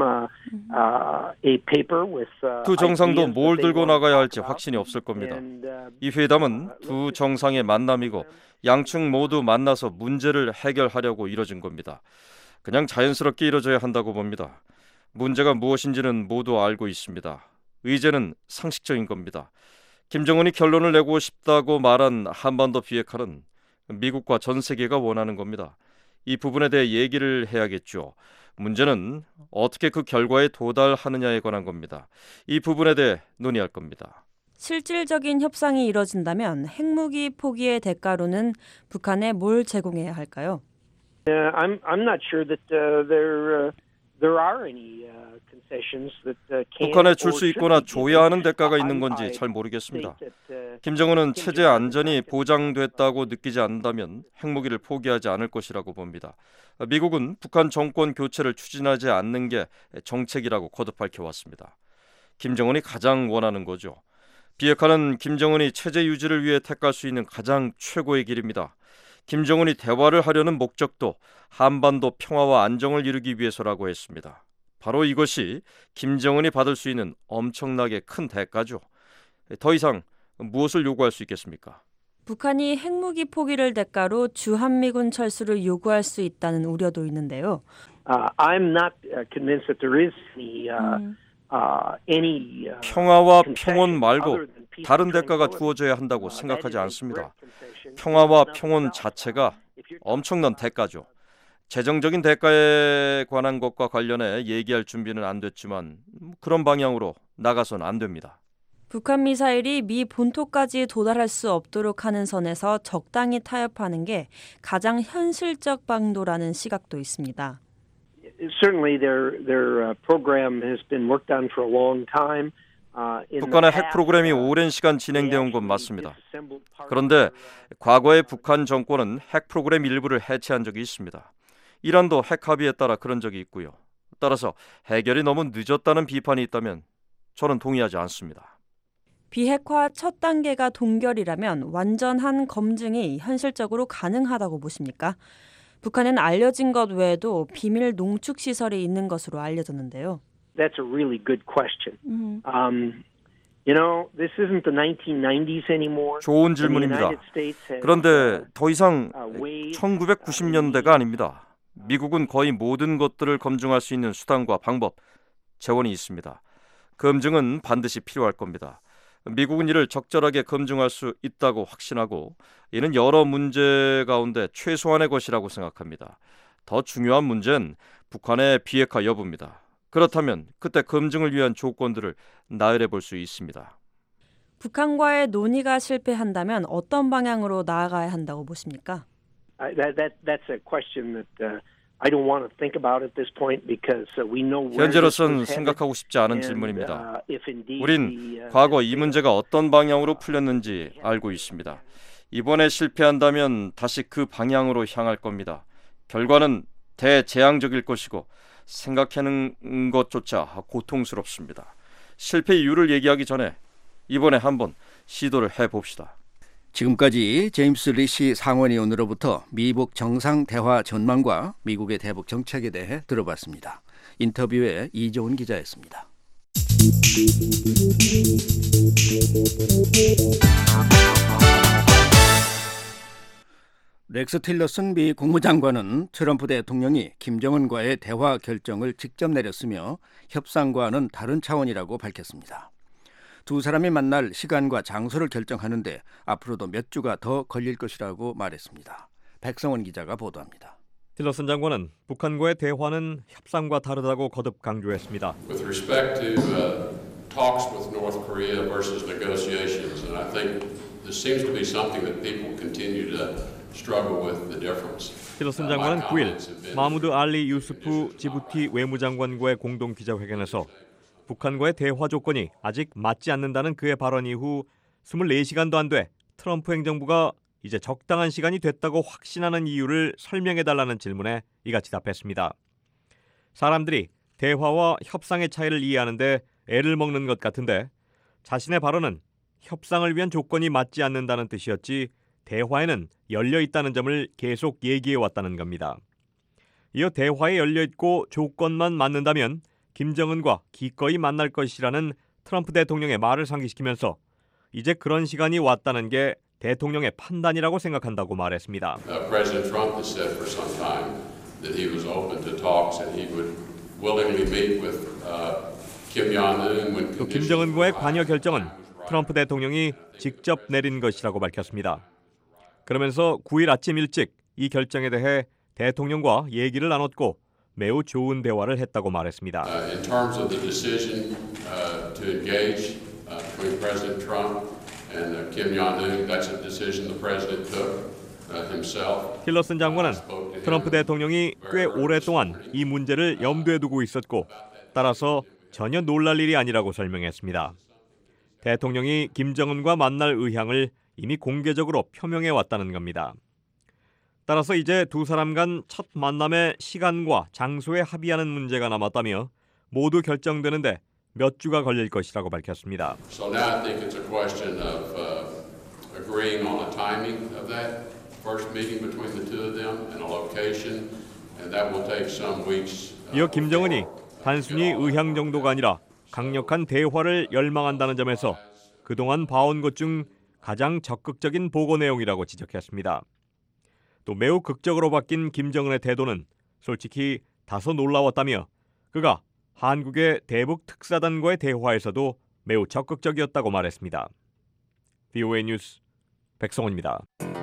a paper with. 두 정상도 뭘 들고 나가야 할지 확신이 없을 겁니다. 이 회담은 두 정상의 만남이고 양측 모두 만나서 문제를 해결하려고 이뤄진 겁니다. 그냥 자연스럽게 이뤄져야 한다고 봅니다. 문제가 무엇인지는 모두 알고 있습니다. 의제는 상식적인 겁니다. 김정은이 결론을 내고 싶다고 말한 한반도 비핵화는 미국과 전 세계가 원하는 겁니다. 이 부분에 대해 얘기를 해야겠죠. 문제는 어떻게 그 결과에 도달하느냐에 관한 겁니다. 이 부분에 대해 논의할 겁니다. 실질적인 협상이 이뤄진다면 핵무기 포기의 대가로는 북한에 뭘 제공해야 할까요? I'm not sure that there are any concessions that can. 북한에 줄 수 있거나 줘야 하는 대가가 있는 건지 잘 모르겠습니다. 김정은은 체제 안전이 보장됐다고 느끼지 않는다면 핵무기를 포기하지 않을 것이라고 봅니다. 미국은 북한 정권 교체를 추진하지 않는 게 정책이라고 거듭 밝혀왔습니다. 김정은이 가장 원하는 거죠. 비핵화는 김정은이 체제 유지를 위해 택할 수 있는 가장 최고의 길입니다. 김정은이 대화를 하려는 목적도 한반도 평화와 안정을 이루기 위해서라고 했습니다. 바로 이것이 김정은이 받을 수 있는 엄청나게 큰 대가죠. 더 이상 무엇을 요구할 수 있겠습니까? 북한이 핵무기 포기를 대가로 주한미군 철수를 요구할 수 있다는 우려도 있는데요. I'm not convinced that there is any 평화와 평온 말고 다른 대가가 주어져야 한다고 생각하지 않습니다. 평화와 평온 자체가 엄청난 대가죠. 재정적인 대가에 관한 것과 관련해 얘기할 준비는 안 됐지만 그런 방향으로 나가선 안 됩니다. 북한 미사일이 미 본토까지 도달할 수 없도록 하는 선에서 적당히 타협하는 게 가장 현실적 방도라는 시각도 있습니다. Certainly their program has been worked on for a long time. 북한의 핵 프로그램이 오랜 시간 진행되어 온 건 맞습니다. 그런데 과거에 북한 정권은 핵 프로그램 일부를 해체한 적이 있습니다. 이란도 핵 합의에 따라 그런 적이 있고요. 따라서 해결이 너무 늦었다는 비판이 있다면 저는 동의하지 않습니다. 비핵화 첫 단계가 동결이라면 완전한 검증이 현실적으로 가능하다고 보십니까? 북한은 알려진 것 외에도 비밀 농축 시설이 있는 것으로 알려졌는데요. That's a really good question. You know, this isn't the 1990s anymore. 좋은 질문입니다. 그런데 더 이상 1990년대가 아닙니다. 미국은 거의 모든 것들을 검증할 수 있는 수단과 방법, 재원이 있습니다. 검증은 반드시 필요할 겁니다. 미국은 이를 적절하게 검증할 수 있다고 확신하고 이는 여러 문제 가운데 최소한의 것이라고 생각합니다. 더 중요한 문제는 북한의 비핵화 여부입니다. 그렇다면 그때 검증을 위한 조건들을 나열해 볼 수 있습니다. 북한과의 논의가 실패한다면 어떤 방향으로 나아가야 한다고 보십니까? That's a question that I don't want to think about at this point because we know where 현재로선 생각하고 싶지 않은 질문입니다. 우린 과거 이 문제가 어떤 방향으로 풀렸는지 알고 있습니다. 이번에 실패한다면 다시 그 방향으로 향할 겁니다. 결과는 대재앙적일 것이고 생각하는 것조차 고통스럽습니다. 실패 이유를 얘기하기 전에 이번에 한번 시도를 해봅시다. 지금까지 제임스 리시 상원의원으로부터 미북 정상 대화 전망과 미국의 대북 정책에 대해 들어봤습니다. 인터뷰에 이종훈 기자였습니다. 렉스 틸러슨 미 국무장관은 트럼프 대통령이 김정은과의 대화 결정을 직접 내렸으며 협상과는 다른 차원이라고 밝혔습니다. 두 사람이 만날 시간과 장소를 결정하는데 앞으로도 몇 주가 더 걸릴 것이라고 말했습니다. 백성원 기자가 보도합니다. 틸러슨 장관은 북한과의 대화는 협상과 다르다고 거듭 강조했습니다. With respect to talks with North Korea versus negotiations, and I think this seems to be something that people continue to struggle with the difference. 틸러슨 장관은 9일 마무드 알리 유스프 지부티 외무장관과의 공동 기자회견에서 북한과의 대화 조건이 아직 맞지 않는다는 그의 발언 이후 24시간도 안 돼 트럼프 행정부가 이제 적당한 시간이 됐다고 확신하는 이유를 설명해달라는 질문에 이같이 답했습니다. 사람들이 대화와 협상의 차이를 이해하는데 애를 먹는 것 같은데 자신의 발언은 협상을 위한 조건이 맞지 않는다는 뜻이었지 대화에는 열려있다는 점을 계속 얘기해왔다는 겁니다. 이어 대화에 열려있고 조건만 맞는다면 김정은과 기꺼이 만날 것이라는 트럼프 대통령의 말을 상기시키면서 이제 그런 시간이 왔다는 게 대통령의 판단이라고 생각한다고 말했습니다. President Trump has said for some time that he was open to talks and he would willingly meet with Kim Jong-un. 또 김정은과의 관여 결정은 트럼프 대통령이 직접 내린 것이라고 밝혔습니다. 그러면서 9일 아침 일찍 이 결정에 대해 대통령과 얘기를 나눴고 매우 좋은 대화를 했다고 말했습니다. In terms of the decision to engage between President Trump and Kim Jong-un, that's a decision the president took himself. 틸러슨 장관은 트럼프 대통령이 꽤 오랫동안 이 문제를 염두에 두고 있었고 따라서 전혀 놀랄 일이 아니라고 설명했습니다. 대통령이 김정은과 만날 의향을 이미 공개적으로 표명해 왔다는 겁니다. 따라서 이제 두 사람 간 첫 만남의 시간과 장소에 합의하는 문제가 남았다며 모두 결정되는데 몇 주가 걸릴 것이라고 밝혔습니다. So now I think it's a question of agreeing on the timing of that first meeting between the two of them and a location, and that will take some weeks. 이어 김정은이 단순히 의향 정도가 아니라 강력한 대화를 열망한다는 점에서 그동안 봐온 것 중 가장 적극적인 보고 내용이라고 지적했습니다. 또 매우 극적으로 바뀐 김정은의 태도는 솔직히 다소 놀라웠다며 그가 한국의 대북 특사단과의 대화에서도 매우 적극적이었다고 말했습니다. VOA 뉴스 백성원입니다.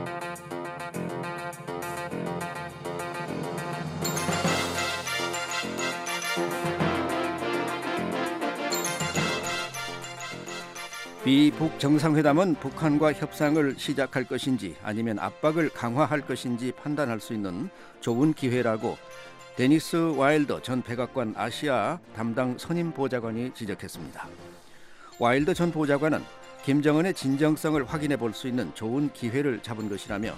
미북 정상회담은 북한과 협상을 시작할 것인지 아니면 압박을 강화할 것인지 판단할 수 있는 좋은 기회라고 데니스 와일더 전 백악관 아시아 담당 선임 보좌관이 지적했습니다. 와일더 전 보좌관은 김정은의 진정성을 확인해 볼 수 있는 좋은 기회를 잡은 것이라며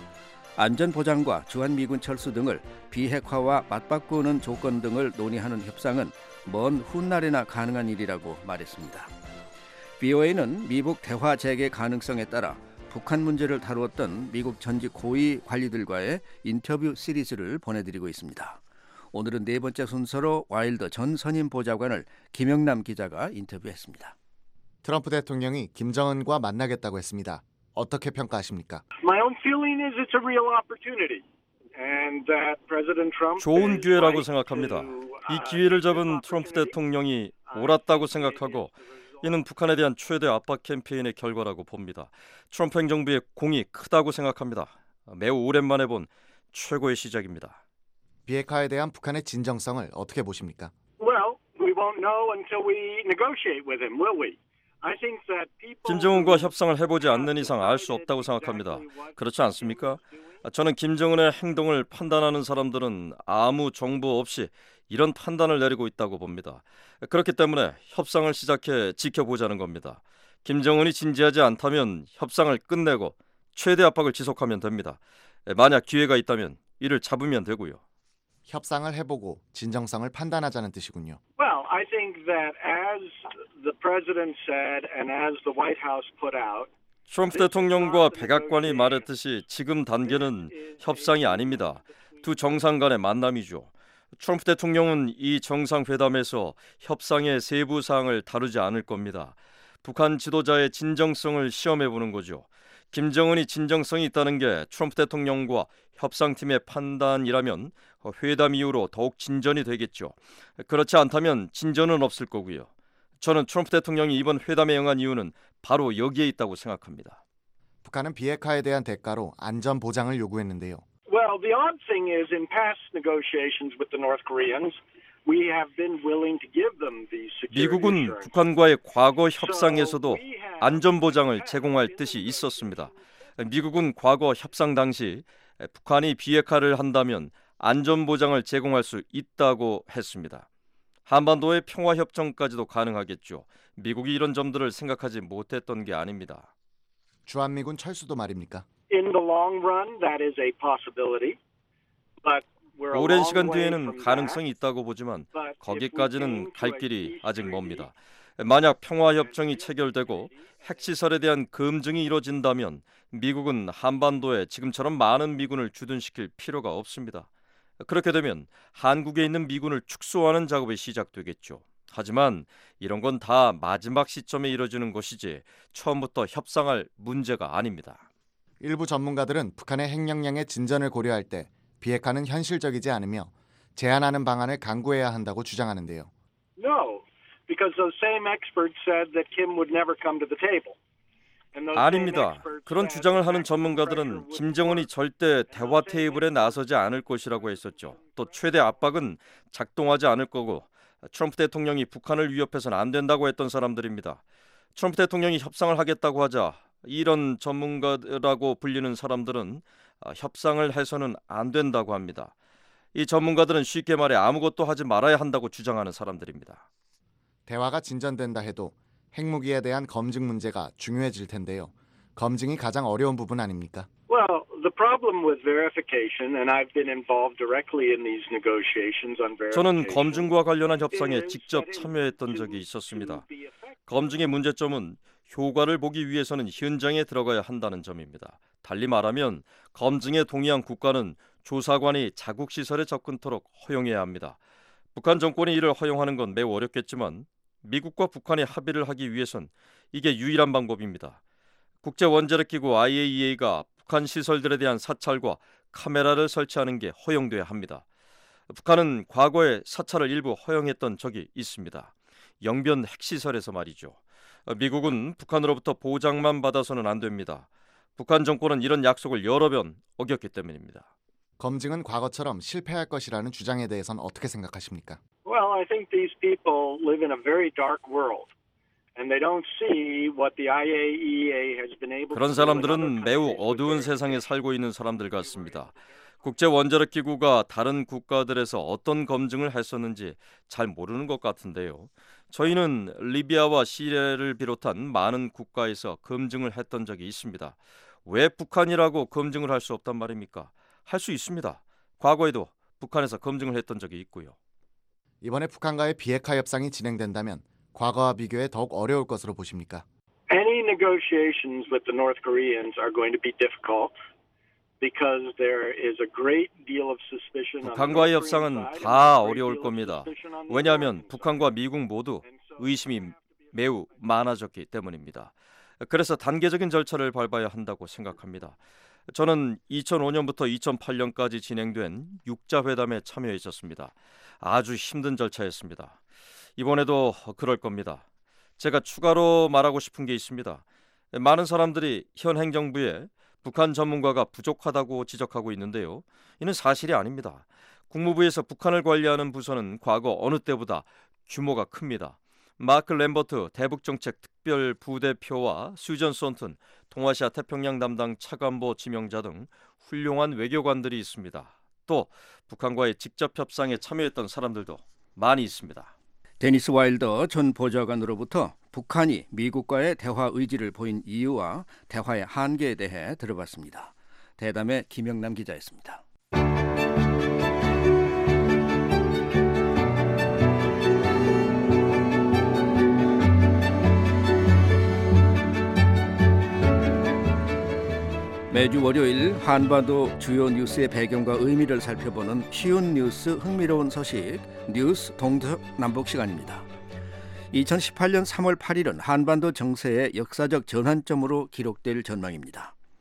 안전보장과 주한미군 철수 등을 비핵화와 맞바꾸는 조건 등을 논의하는 협상은 먼 훗날에나 가능한 일이라고 말했습니다. BOA는 미북 대화 재개 가능성에 따라 북한 문제를 다루었던 미국 전직 고위 관리들과의 인터뷰 시리즈를 보내드리고 있습니다. 오늘은 네 번째 순서로 와일더 전 선임 보좌관을 김영남 기자가 인터뷰했습니다. 트럼프 대통령이 김정은과 만나겠다고 했습니다. 어떻게 평가하십니까? My own feeling is it's a real opportunity. And President Trump 좋은 기회라고 생각합니다. 이 기회를 잡은 트럼프 대통령이 옳았다고 생각하고 이는 북한에 대한 최대 압박 캠페인의 결과라고 봅니다. 트럼프 행정부의 공이 크다고 생각합니다. 매우 오랜만에 본 최고의 시작입니다. 비핵화에 대한 북한의 진정성을 어떻게 보십니까? Well, we won't know until we negotiate with him, will we? I think that people 김정은과 협상을 해보지 않는 이상 알 수 없다고 생각합니다. 그렇지 않습니까? 저는 김정은의 행동을 판단하는 사람들은 아무 정보 없이 이런 판단을 내리고 있다고 봅니다. 그렇기 때문에 협상을 시작해 지켜보자는 겁니다. 김정은이 진지하지 않다면 협상을 끝내고 최대 압박을 지속하면 됩니다. 만약 기회가 있다면 이를 잡으면 되고요. 협상을 해보고 진정성을 판단하자는 뜻이군요. Well, I think that as the president said and as the White House put out, 트럼프 대통령과 백악관이 말했듯이 지금 단계는 협상이 아닙니다. 두 정상 간의 만남이죠. 트럼프 대통령은 이 정상회담에서 협상의 세부 사항을 다루지 않을 겁니다. 북한 지도자의 진정성을 시험해보는 거죠. 김정은이 진정성이 있다는 게 트럼프 대통령과 협상팀의 판단이라면 회담 이후로 더욱 진전이 되겠죠. 그렇지 않다면 진전은 없을 거고요. 저는 트럼프 대통령이 이번 회담에 응한 이유는 바로 여기에 있다고 생각합니다. 북한은 비핵화에 대한 대가로 안전 보장을 요구했는데요. Well, the odd thing is in past negotiations with the North Koreans, we have been willing to give them the security 미국은 assurance. 북한과의 과거 협상에서도 안전 보장을 제공할 뜻이 있었습니다. 미국은 과거 협상 당시 북한이 비핵화를 한다면 안전 보장을 제공할 수 있다고 했습니다. 한반도의 평화 협정까지도 가능하겠죠. 미국이 이런 점들을 생각하지 못했던 게 아닙니다. 주한미군 철수도 말입니까? In the long run, that is a possibility. But we're a 오랜 long 시간 way 뒤에는 from that. 가능성이 있다고 보지만 But if we 거기까지는 came 갈 to a 길이 peace 아직 treaty, 멉니다. 만약 평화협정이 체결되고 핵시설에 대한 금증이 이뤄진다면 미국은 한반도에 지금처럼 많은 미군을 주둔시킬 필요가 없습니다. 그렇게 되면 한국에 있는 미군을 축소하는 작업이 시작되겠죠. 하지만 이런 건 다 마지막 시점에 이뤄지는 것이지 처음부터 협상할 문제가 아닙니다. 일부 전문가들은 북한의 핵역량의 진전을 고려할 때 비핵화는 현실적이지 않으며 제한하는 방안을 강구해야 한다고 주장하는데요. No, because those same experts said that Kim would never come to the table. And those same 아닙니다. experts 그런 said 주장을 that 하는 maximum 전문가들은 pressure would 김정은이 work. 절대 대화 테이블에 나서지 않을 것이라고 했었죠. 또 최대 압박은 작동하지 않을 거고 트럼프 대통령이 북한을 위협해서는 안 된다고 했던 사람들입니다. 트럼프 대통령이 협상을 하겠다고 하자 이런 전문가라고 불리는 사람들은 협상을 해서는 안 된다고 합니다. 이 전문가들은 쉽게 말해 아무것도 하지 말아야 한다고 주장하는 사람들입니다. 대화가 진전된다 해도 핵무기에 대한 검증 문제가 중요해질 텐데요. 검증이 가장 어려운 부분 아닙니까? Well, the problem with verification, and I've been involved directly in these negotiations on 저는 verification. 검증과 관련한 협상에 직접 참여했던 적이 있었습니다. 검증의 문제점은 효과를 보기 위해서는 현장에 들어가야 한다는 점입니다. 달리 말하면 검증에 동의한 국가는 조사관이 자국 시설에 접근토록 허용해야 합니다. 북한 정권이 이를 허용하는 건 매우 어렵겠지만 미국과 북한이 합의를 하기 위해선 이게 유일한 방법입니다. 국제원자력기구 IAEA가 북한 시설들에 대한 사찰과 카메라를 설치하는 게 허용돼야 합니다. 북한은 과거에 사찰을 일부 허용했던 적이 있습니다. 영변 핵시설에서 말이죠. 미국은 북한으로부터 보장만 받아서는 안 됩니다. 북한 정권은 이런 약속을 여러 번 어겼기 때문입니다. 검증은 과거처럼 실패할 것이라는 주장에 대해서는 어떻게 생각하십니까? Well, I think these people live in a very dark world, and they don't see what the IAEA has been able to do. 그런 사람들은 매우 어두운 세상에 살고 있는 사람들 같습니다. 국제원자력기구가 다른 국가들에서 어떤 검증을 했었는지 잘 모르는 것 같은데요. 저희는 리비아와 시리아를 비롯한 많은 국가에서 검증을 했던 적이 있습니다. 왜 북한이라고 검증을 할 수 없단 말입니까? 할 수 있습니다. 과거에도 북한에서 검증을 했던 적이 있고요. 이번에 북한과의 비핵화 협상이 진행된다면 과거와 비교해 더욱 어려울 것으로 보십니까? Any negotiations with the North Koreans are going to be difficult because there is a great deal of suspicion. 북한과의 협상은 다 어려울 겁니다. 왜냐하면 북한과 미국 모두 의심이 매우 많아졌기 때문입니다. 그래서 단계적인 절차를 밟아야 한다고 생각합니다. 저는 2005년부터 2008년까지 진행된 육자회담에 참여했었습니다. 아주 힘든 절차였습니다. 이번에도 그럴 겁니다. 제가 추가로 말하고 싶은 게 있습니다. 많은 사람들이 현 행정부에 북한 전문가가 부족하다고 지적하고 있는데요. 이는 사실이 아닙니다. 국무부에서 북한을 관리하는 부서는 과거 어느 때보다 규모가 큽니다. 마크 램버트 대북정책 특별부대표와 수전 손튼 동아시아 태평양 담당 차관보 지명자 등 훌륭한 외교관들이 있습니다. 또 북한과의 직접 협상에 참여했던 사람들도 많이 있습니다. 데니스 와일더 전 보좌관으로부터 북한이 미국과의 대화 의지를 보인 이유와 대화의 한계에 대해 들어봤습니다. 대담의 김영남 기자였습니다. 매주 월요일 한반도 주요 뉴스의 배경과 의미를 살펴보는 쉬운 뉴스 흥미로운 소식 뉴스 동서남북 시간입니다. 2018년 3월 8일은 한반도 정세의 역사적 전환점으로 기록될 전망입니다.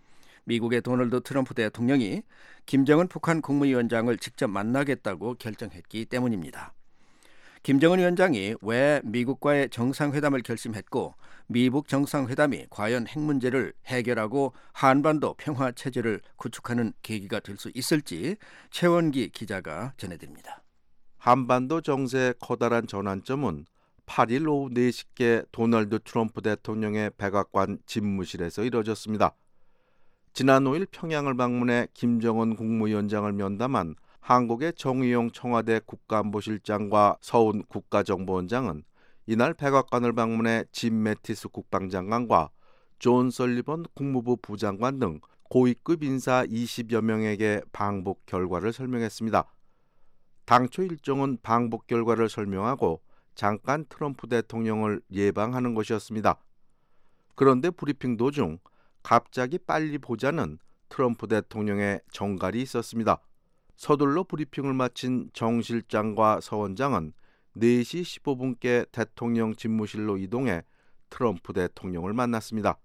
미국의 도널드 트럼프 대통령이 김정은 북한 국무위원장을 직접 만나겠다고 결정했기 때문입니다. 김정은 위원장이 왜 미국과의 정상회담을 결심했고 미북 정상회담이 과연 핵 문제를 해결하고 한반도 평화 체제를 구축하는 계기가 될 수 있을지 최원기 기자가 전해드립니다. 한반도 정세의 커다란 전환점은 8일 오후 4시께 도널드 트럼프 대통령의 백악관 집무실에서 이뤄졌습니다. 지난 5일 평양을 방문해 김정은 국무위원장을 면담한 한국의 정의용 청와대 국가안보실장과 서훈 국가정보원장은 이날 백악관을 방문해 짐 매티스 국방장관과 존 설리번 국무부 부장관 등 고위급 인사 20여 명에게 방북 결과를 설명했습니다. 당초 일정은 방북 결과를 설명하고 잠깐 트럼프 대통령을 예방하는 것이었습니다. 그런데 브리핑 도중 갑자기 빨리 보자는 트럼프 대통령의 정갈이 있었습니다. 서둘러 브리핑을 마친 정 실장과 서 원장은 4시 15분께 대통령 집무실로 이동해 트럼프 대통령을 만났습니다.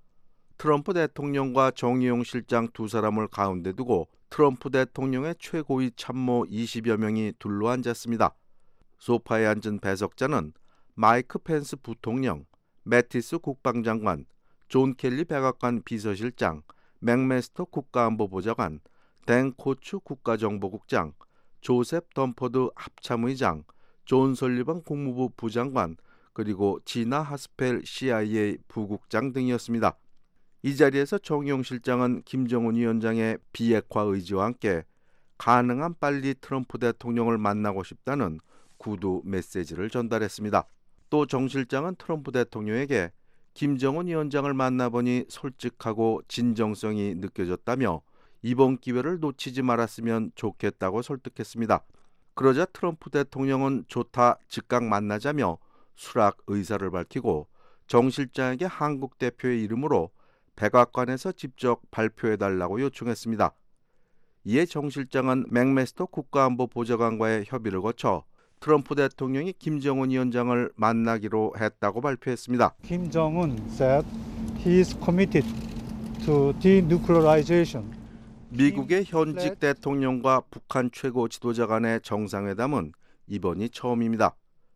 트럼프 대통령과 정의용 실장 두 사람을 가운데 두고 트럼프 대통령의 최고위 참모 20여 명이 둘러앉았습니다. 소파에 앉은 배석자는 마이크 펜스 부통령, 매티스 국방장관, 존 켈리 백악관 비서실장, 맥메스터 국가안보보좌관, 댄 코츠 국가정보국장, 조셉 덤퍼드 합참의장, 존 설리번 국무부 부장관, 그리고 지나 하스펠 CIA 부국장 등이었습니다. 이 자리에서 정의용 실장은 김정은 위원장의 비핵화 의지와 함께 가능한 빨리 트럼프 대통령을 만나고 싶다는 구두 메시지를 전달했습니다. 또 정 실장은 트럼프 대통령에게 김정은 위원장을 만나보니 솔직하고 진정성이 느껴졌다며 이번 기회를 놓치지 말았으면 좋겠다고 설득했습니다. 그러자 트럼프 대통령은 좋다, 즉각 만나자며 수락 의사를 밝히고 정 실장에게 한국 대표의 이름으로 백악관에서 직접 발표해달라고 요청했습니다. 이에 정 실장은 맥메스터 국가안보보좌관과의 협의를 거쳐 트럼프 대통령이 김정은 위원장을 만나기로 했다고 발표했습니다. Kim Jong-un said he is committed to denuclearization. 미국의 현직 대통령과 북한 최고 지도자 간의 정상회담은 이번이 처음입니다.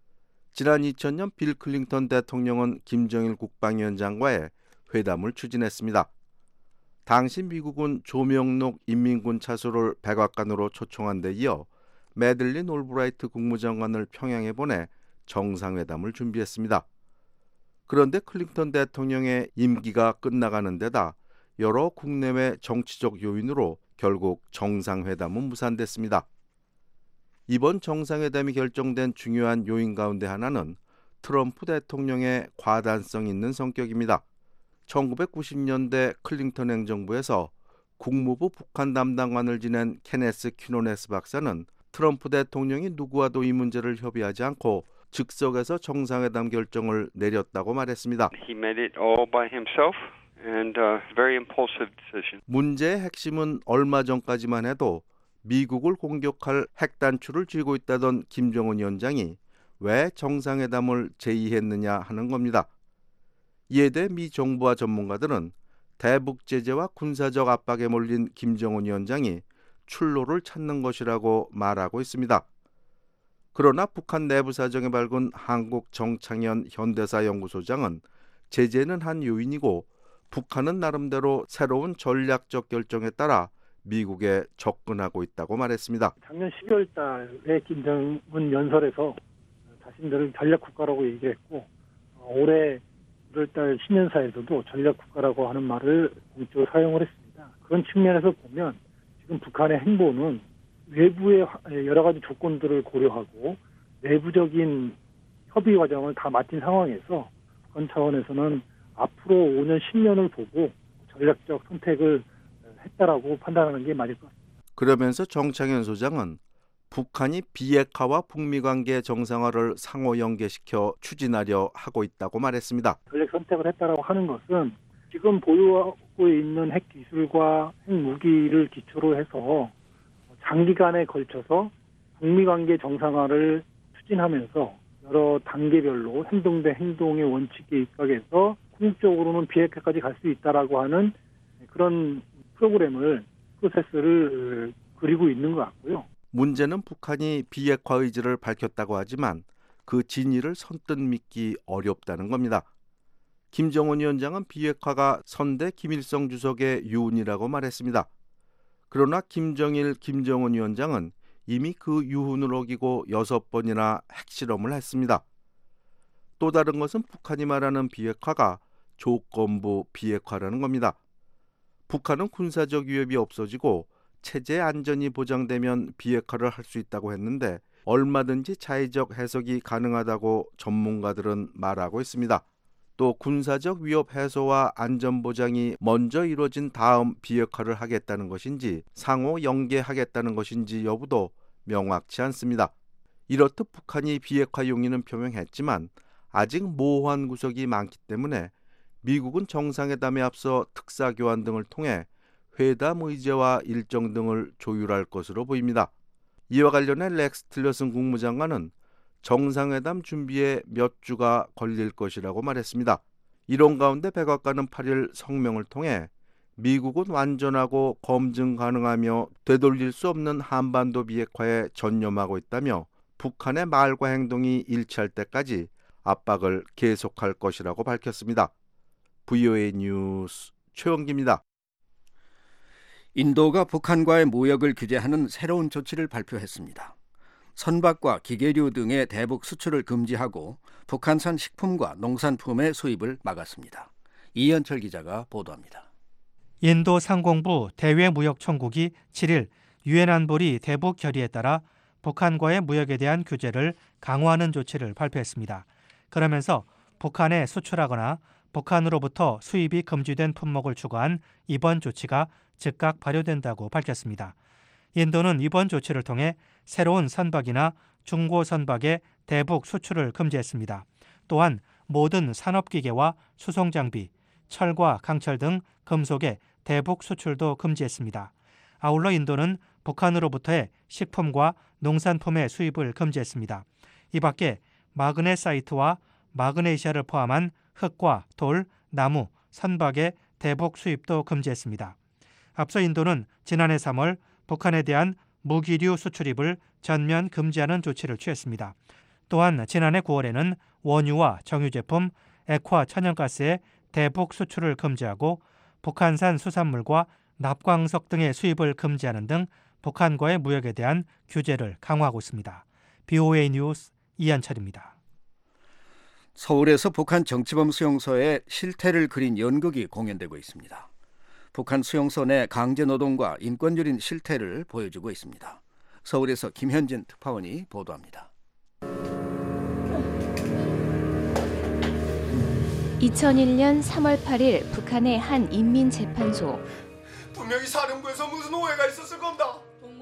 지난 2000년 빌 클린턴 대통령은 김정일 국방위원장과의 회담을 추진했습니다. 당시 미국은 조명록 인민군 차수를 백악관으로 초청한 데 이어 매들린 올브라이트 국무장관을 평양에 보내 정상회담을 준비했습니다. 그런데 클린턴 대통령의 임기가 끝나가는 데다 여러 국내외 정치적 요인으로 결국 정상회담은 무산됐습니다. 이번 정상회담이 결정된 중요한 요인 가운데 하나는 트럼프 대통령의 과단성 있는 성격입니다. 1990년대 클린턴 행정부에서 국무부 북한 담당관을 지낸 케네스 퀴노네스 박사는 트럼프 대통령이 누구와도 이 문제를 협의하지 않고 즉석에서 정상회담 결정을 내렸다고 말했습니다. He made it all by himself and very impulsive decision. 문제의 핵심은 얼마 전까지만 해도 미국을 공격할 핵 단추를 쥐고 있다던 김정은 위원장이 왜 정상회담을 제의했느냐 하는 겁니다. 이에 대해 미 정부와 전문가들은 대북 제재와 군사적 압박에 몰린 김정은 위원장이 출로를 찾는 것이라고 말하고 있습니다. 그러나 북한 내부 사정에 밝은 한국 정창현 현대사연구소장은 제재는 한 요인이고 북한은 나름대로 새로운 전략적 결정에 따라 미국에 접근하고 있다고 말했습니다. 작년 12월 달에 김정은 연설에서 자신들을 전략국가라고 얘기했고 올해 1월 달 신년사에서도 전략국가라고 하는 말을 공적으로 사용을 했습니다. 그런 측면에서 보면 지금 북한의 행보는 외부의 여러 가지 조건들을 고려하고 내부적인 협의 과정을 다 마친 상황에서 북한 차원에서는 앞으로 5년, 10년을 보고 전략적 선택을 했다라고 판단하는 게 맞을 것 같습니다. 그러면서 정창현 소장은 북한이 비핵화와 북미 관계 정상화를 상호 연계시켜 추진하려 하고 있다고 말했습니다. 전략 선택을 했다라고 하는 것은 지금 보유하고 있는 핵 기술과 핵 무기를 기초로 해서 장기간에 걸쳐서 북미 관계 정상화를 추진하면서 여러 단계별로 행동 대 행동의 원칙에 입각해서 궁극적으로는 비핵화까지 갈 수 있다라고 하는 그런 프로세스를 그리고 있는 것 같고요. 문제는 북한이 비핵화 의지를 밝혔다고 하지만 그 진위를 선뜻 믿기 어렵다는 겁니다. 김정은 위원장은 비핵화가 선대 김일성 주석의 유훈이라고 말했습니다. 그러나 김정일, 김정은 위원장은 이미 그 유훈을 어기고 6번이나 핵실험을 했습니다. 또 다른 것은 북한이 말하는 비핵화가 조건부 비핵화라는 겁니다. 북한은 군사적 위협이 없어지고 체제 안전이 보장되면 비핵화를 할 수 있다고 했는데 얼마든지 자의적 해석이 가능하다고 전문가들은 말하고 있습니다. 또 군사적 위협 해소와 안전 보장이 먼저 이루어진 다음 비핵화를 하겠다는 것인지 상호 연계하겠다는 것인지 여부도 명확치 않습니다. 이렇듯 북한이 비핵화 용의는 표명했지만 아직 모호한 구석이 많기 때문에 미국은 정상회담에 앞서 특사교환 등을 통해 회담 의제와 일정 등을 조율할 것으로 보입니다. 이와 관련해 렉스 틸러슨 국무장관은 정상회담 준비에 몇 주가 걸릴 것이라고 말했습니다. 이런 가운데 백악관은 8일 성명을 통해 미국은 완전하고 검증 가능하며 되돌릴 수 없는 한반도 비핵화에 전념하고 있다며 북한의 말과 행동이 일치할 때까지 압박을 계속할 것이라고 밝혔습니다. VOA 뉴스 최원기입니다. 인도가 북한과의 무역을 규제하는 새로운 조치를 발표했습니다. 선박과 기계류 등의 대북 수출을 금지하고 북한산 식품과 농산품의 수입을 막았습니다. 이현철 기자가 보도합니다. 인도 상공부 대외무역총국이 7일 유엔 안보리 대북 결의에 따라 북한과의 무역에 대한 규제를 강화하는 조치를 발표했습니다. 그러면서 북한에 수출하거나 북한으로부터 수입이 금지된 품목을 추가한 이번 조치가 즉각 발효된다고 밝혔습니다. 인도는 이번 조치를 통해 새로운 선박이나 중고 선박의 대북 수출을 금지했습니다. 또한 모든 산업기계와 수송장비, 철과 강철 등 금속의 대북 수출도 금지했습니다. 아울러 인도는 북한으로부터의 식품과 농산품의 수입을 금지했습니다. 이 밖에 마그네사이트와 마그네시아를 포함한 흙과 돌, 나무, 선박의 대북 수입도 금지했습니다. 앞서 인도는 지난해 3월 북한에 대한 무기류 수출입을 전면 금지하는 조치를 취했습니다. 또한 지난해 9월에는 원유와 정유제품, 액화 천연가스의 대북 수출을 금지하고 북한산 수산물과 납광석 등의 수입을 금지하는 등 북한과의 무역에 대한 규제를 강화하고 있습니다. BOA 뉴스 이한철입니다. 서울에서 북한 정치범 수용소의 실태를 그린 연극이 공연되고 있습니다. 북한 수용소 내 강제노동과 인권유린 실태를 보여주고 있습니다. 서울에서 김현진 특파원이 보도합니다. 2001년 3월 8일 북한의 한 인민재판소. 분명히 사령부에서 무슨 오해가 있었을 겁니다.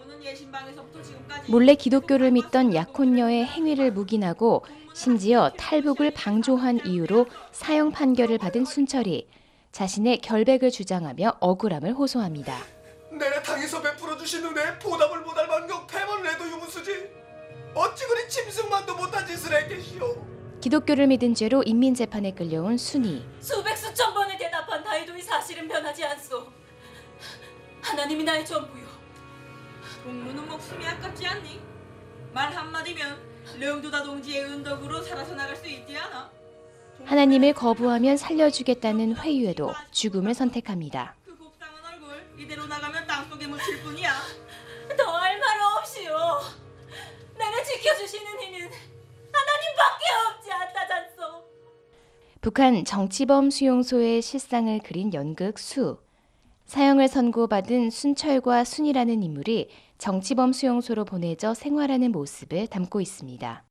몰래 기독교를 믿던 약혼녀의 행위를 묵인하고 심지어 탈북을 방조한 이유로 사형 판결을 받은 순철이 자신의 결백을 주장하며 억울함을 호소합니다. 내내 당에서 베풀어주신 은혜에 보답을 못할 만큼 패만을 해도 유무수지. 어찌 그리 짐승만도 못한 짓을 했겠시오. 기독교를 믿은 죄로 인민재판에 끌려온 순이. 수백 수천 번에 대답한 다이도 이 사실은 변하지 않소. 하나님이 나의 전부요. 동무는 목숨이 아깝지 않니? 말 한마디면 령두다 동지의 은덕으로 살아서 나갈 수 있지 않아? 하나님을 거부하면 살려주겠다는 회유에도 죽음을 선택합니다. 그 곱상한 얼굴 이대로 나가면 땅속에 묻힐 뿐이야. 더 할 말 없시오. 나를 지켜주시는 이는 하나님밖에 없지 않다잖소. 북한 정치범 수용소의 실상을 그린 연극 수. 사형을 선고받은 순철과 순이라는 인물이 정치범 수용소로 보내져 생활하는 모습을 담고 있습니다.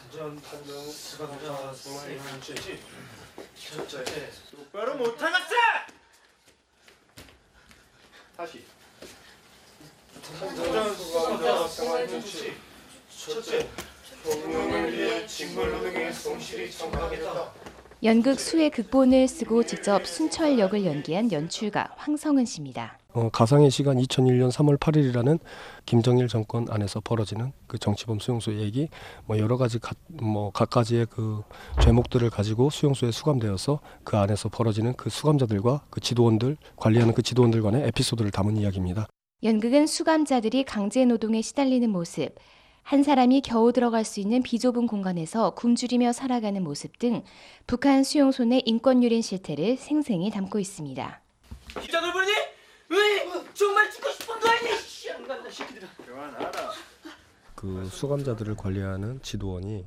똑바로 못하겠어! 다시. 첫째, 경영을 위해 직물노동의 성실히 청하겠다. 연극 수의 극본을 쓰고 직접 순철 역을 연기한 연출가 황성은 씨입니다. 가상의 시간 2001년 3월 8일이라는 김정일 정권 안에서 벌어지는 그 정치범 수용소 얘기, 여러 가지 각가지의 그 죄목들을 가지고 수용소에 수감되어서 그 안에서 벌어지는 그 수감자들과 그 지도원들, 관리하는 그 지도원들 간의 에피소드를 담은 이야기입니다. 연극은 수감자들이 강제 노동에 시달리는 모습, 한 사람이 겨우 들어갈 수 있는 비좁은 공간에서 굶주리며 살아가는 모습 등 북한 수용소 내 인권 유린 실태를 생생히 담고 있습니다. 입장을 보니 왜 정말 죽고 싶은 거 아니야? 안 간다 새끼들아. 그만하라. 그 수감자들을 관리하는 지도원이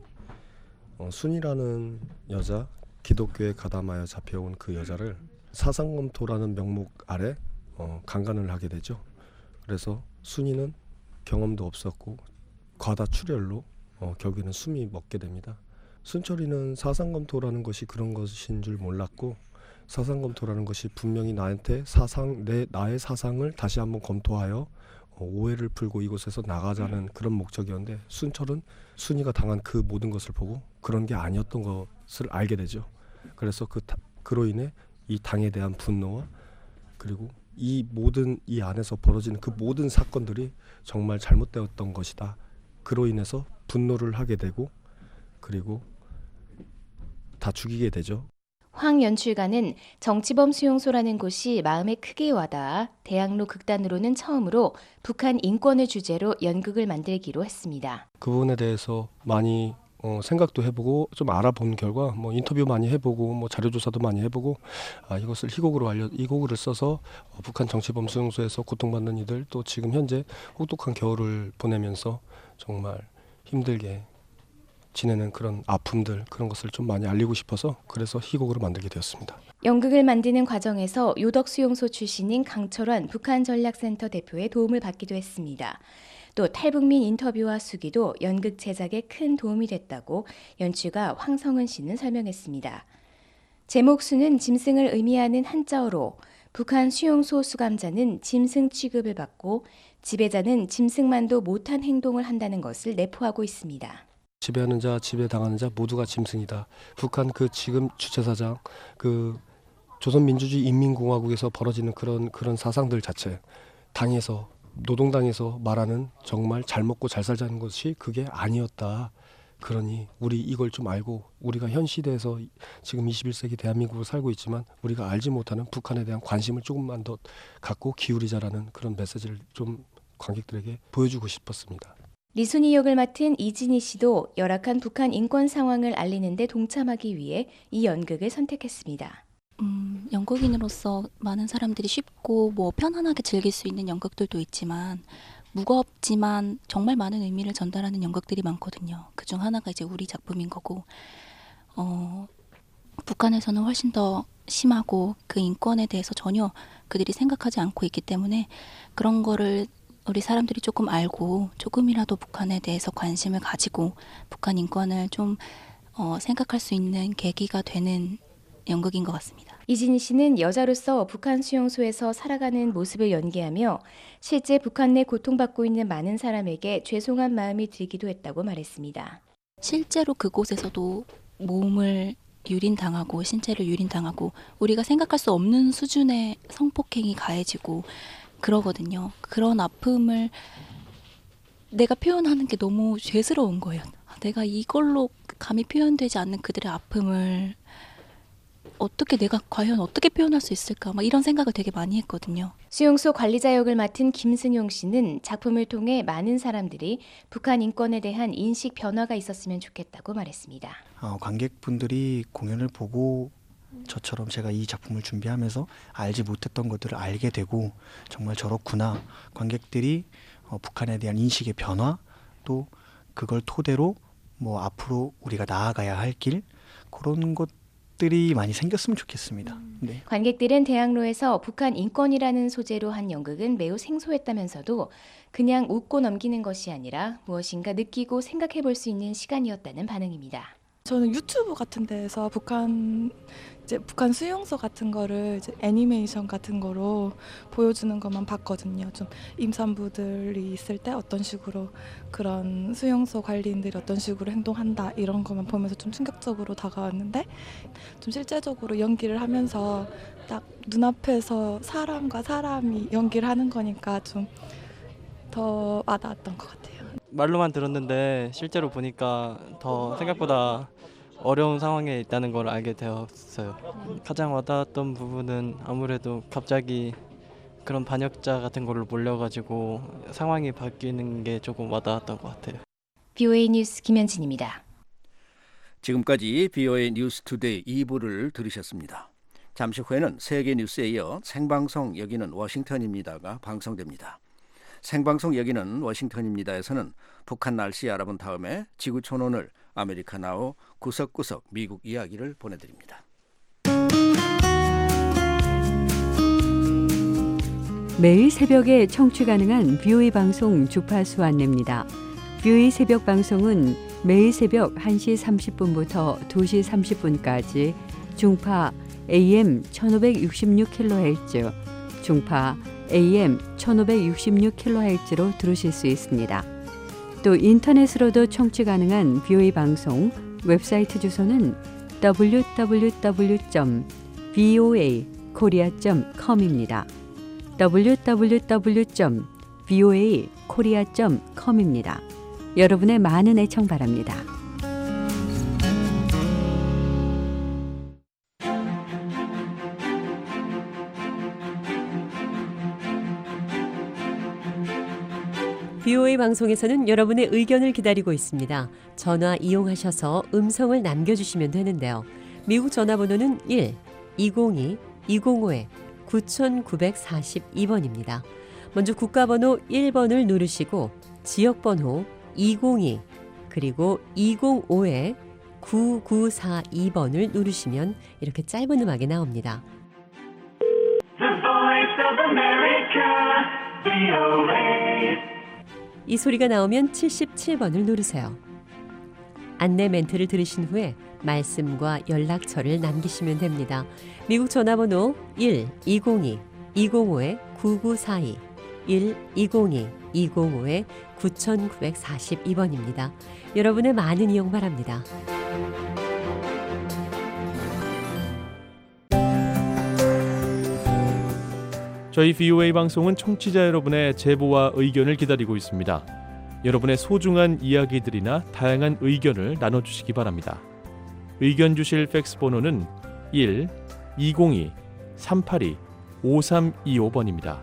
순이라는 여자, 기독교에 가담하여 잡혀온 그 여자를 사상검토라는 명목 아래 강간을 하게 되죠. 그래서 순이는 경험도 없었고 과다 출혈로 결국에는 숨이 멎게 됩니다. 순철이는 사상검토라는 것이 그런 것인 줄 몰랐고, 사상검토라는 것이 분명히 나한테 나의 사상을 다시 한번 검토하여 오해를 풀고 이곳에서 나가자는 그런 목적이었는데, 순철은 순이가 당한 그 모든 것을 보고 그런 게 아니었던 것을 알게 되죠. 그래서 그로 인해 이 당에 대한 분노와 그리고 이 안에서 벌어지는 그 모든 사건들이 정말 잘못되었던 것이다. 그로 인해서 분노를 하게 되고 그리고 다 죽이게 되죠. 황 연출가는 정치범 수용소라는 곳이 마음에 크게 와닿아 대학로 극단으로는 처음으로 북한 인권을 주제로 연극을 만들기로 했습니다. 그 부분에 대해서 많이 생각도 해보고 좀 알아본 결과 인터뷰 많이 해보고 자료조사도 많이 해보고 이것을 희곡을 써서 북한 정치범 수용소에서 고통받는 이들, 또 지금 현재 혹독한 겨울을 보내면서 정말 힘들게 지내는 그런 아픔들, 그런 것을 좀 많이 알리고 싶어서 그래서 희곡으로 만들게 되었습니다. 연극을 만드는 과정에서 요덕 수용소 출신인 강철환 북한 전략센터 대표의 도움을 받기도 했습니다. 또 탈북민 인터뷰와 수기도 연극 제작에 큰 도움이 됐다고 연출가 황성은 씨는 설명했습니다. 제목 수는 짐승을 의미하는 한자어로 북한 수용소 수감자는 짐승 취급을 받고 지배자는 짐승만도 못한 행동을 한다는 것을 내포하고 있습니다. 지배하는 자, 지배당하는 자 모두가 짐승이다. 북한 지금 주체사장, 조선민주주의 인민공화국에서 벌어지는 그런 사상들 자체, 당에서 노동당에서 말하는 정말 잘 먹고 잘 살자는 것이 그게 아니었다. 그러니 우리 이걸 좀 알고 우리가 현 시대에서 지금 21세기 대한민국을 살고 있지만 우리가 알지 못하는 북한에 대한 관심을 조금만 더 갖고 기울이자라는 그런 메시지를 좀 관객들에게 보여주고 싶었습니다. 리순이 역을 맡은 이진희 씨도 열악한 북한 인권 상황을 알리는 데 동참하기 위해 이 연극을 선택했습니다. 연극인으로서 많은 사람들이 쉽고 편안하게 즐길 수 있는 연극들도 있지만 무겁지만 정말 많은 의미를 전달하는 연극들이 많거든요. 그중 하나가 이제 우리 작품인 거고, 북한에서는 훨씬 더 심하고 그 인권에 대해서 전혀 그들이 생각하지 않고 있기 때문에 그런 거를 우리 사람들이 조금 알고 조금이라도 북한에 대해서 관심을 가지고 북한 인권을 좀 생각할 수 있는 계기가 되는 연극인 것 같습니다. 이진희 씨는 여자로서 북한 수용소에서 살아가는 모습을 연기하며 실제 북한 내 고통받고 있는 많은 사람에게 죄송한 마음이 들기도 했다고 말했습니다. 실제로 그곳에서도 몸을 유린당하고 신체를 유린당하고 우리가 생각할 수 없는 수준의 성폭행이 가해지고 그러거든요. 그런 아픔을 내가 표현하는 게 너무 죄스러운 거예요. 내가 이걸로 감히 표현되지 않는 그들의 아픔을 내가 과연 어떻게 표현할 수 있을까 이런 생각을 되게 많이 했거든요. 수용소 관리자 역을 맡은 김승용 씨는 작품을 통해 많은 사람들이 북한 인권에 대한 인식 변화가 있었으면 좋겠다고 말했습니다. 관객분들이 공연을 보고 저처럼 제가 이 작품을 준비하면서 알지 못했던 것들을 알게 되고 정말 저렇구나. 관객들이 북한에 대한 인식의 변화, 또 그걸 토대로 앞으로 우리가 나아가야 할 길, 그런 것들이 많이 생겼으면 좋겠습니다. 네. 관객들은 대학로에서 북한 인권이라는 소재로 한 연극은 매우 생소했다면서도 그냥 웃고 넘기는 것이 아니라 무엇인가 느끼고 생각해 볼 수 있는 시간이었다는 반응입니다. 저는 유튜브 같은 데에서 북한 이제 북한 수용소 같은 거를 이제 애니메이션 같은 거로 보여주는 것만 봤거든요. 좀 임산부들이 있을 때 어떤 식으로 그런 수용소 관리인들이 어떤 식으로 행동한다 이런 것만 보면서 좀 충격적으로 다가왔는데 좀 실제적으로 연기를 하면서 딱 눈앞에서 사람과 사람이 연기를 하는 거니까 좀 더 와닿았던 것 같아요. 말로만 들었는데 실제로 보니까 더 생각보다 어려운 상황에 있다는 걸 알게 되었어요. 가장 와닿았던 부분은 아무래도 갑자기 그런 반역자 같은 걸로 몰려가지고 상황이 바뀌는 게 조금 와닿았던 것 같아요. BOA 뉴스 김현진입니다. 지금까지 BOA 뉴스 투데이 2부를 들으셨습니다. 잠시 후에는 세계 뉴스에 이어 생방송 여기는 워싱턴입니다가 방송됩니다. 생방송 여기는 워싱턴입니다에서는 북한 날씨 알아본 다음에 지구촌 오늘 아메리카 나우 구석구석 미국 이야기를 보내드립니다. 매일 새벽에 청취 가능한 BOA 방송 주파수 안내입니다. BOA 새벽 방송은 매일 새벽 1시 30분부터 2시 30분까지 중파 AM 1566kHz, 중파 AM 1566kHz로 들으실 수 있습니다. 또 인터넷으로도 청취 가능한 BOA 방송 웹사이트 주소는 www.voakorea.com입니다. www.voakorea.com입니다. 여러분의 많은 애청 바랍니다. BOA 방송에서는 여러분의 의견을 기다리고 있습니다. 전화 이용하셔서 음성을 남겨주시면 되는데요. 미국 전화번호는 1-202-205-9942번입니다. 먼저 국가번호 1번을 누르시고 지역번호 202 그리고 205-9942번을 누르시면 이렇게 짧은 음악이 나옵니다. The Voice of America, VOA. 이 소리가 나오면 77번을 누르세요. 안내 멘트를 들으신 후에 말씀과 연락처를 남기시면 됩니다. 미국 전화번호 1-202-205-9942 1-202-205-9942번입니다. 여러분의 많은 이용 바랍니다. 저희 BOA 방송은 청취자 여러분의 제보와 의견을 기다리고 있습니다. 여러분의 소중한 이야기들이나 다양한 의견을 나눠주시기 바랍니다. 의견 주실 팩스 번호는 1-202-382-5325번입니다.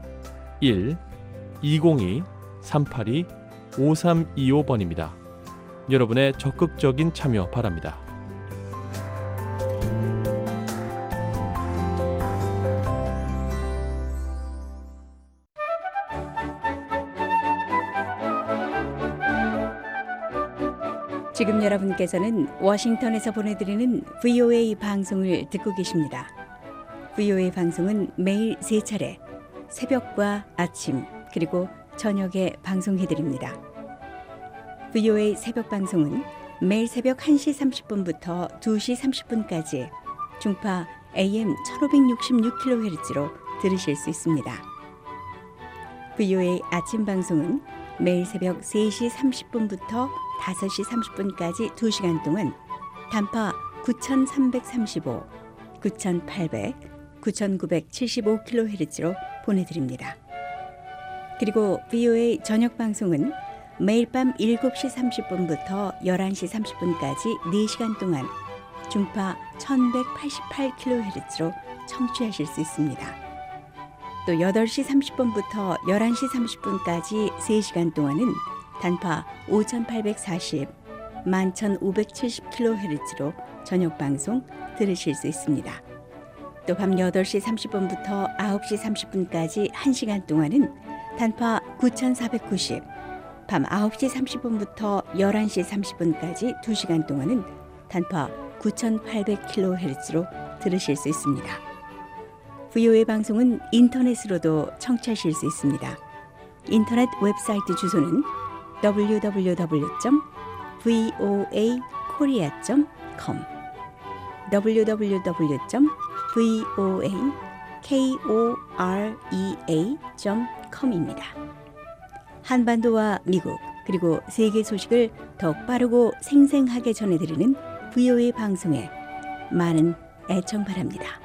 1-202-382-5325번입니다. 여러분의 적극적인 참여 바랍니다. 지금 여러분께서는 워싱턴에서 보내드리는 VOA 방송을 듣고 계십니다. VOA 방송은 매일 3차례 새벽과 아침 그리고 저녁에 방송해드립니다. VOA 새벽 방송은 매일 새벽 1시 30분부터 2시 30분까지 중파 AM 1566kHz로 들으실 수 있습니다. VOA 아침 방송은 매일 새벽 3시 30분부터 5시 30분까지 2시간 동안 단파 9335, 9800, 9975kHz로 보내드립니다. 그리고 VOA 저녁 방송은 매일 밤 7시 30분부터 11시 30분까지 4시간 동안 중파 1188kHz로 청취하실 수 있습니다. 또 8시 30분부터 11시 30분까지 3시간 동안은 단파 5840, 11570kHz로 저녁 방송 들으실 수 있습니다. 또 밤 8시 30분부터 9시 30분까지 1시간 동안은 단파 9490, 밤 9시 30분부터 11시 30분까지 2시간 동안은 단파 9800kHz로 들으실 수 있습니다. VOA 방송은 인터넷으로도 청취하실 수 있습니다. 인터넷 웹사이트 주소는 www.voakorea.com www.voakorea.com입니다. 한반도와 미국 그리고 세계 소식을 더 빠르고 생생하게 전해드리는 VOA 방송에 많은 애청 바랍니다.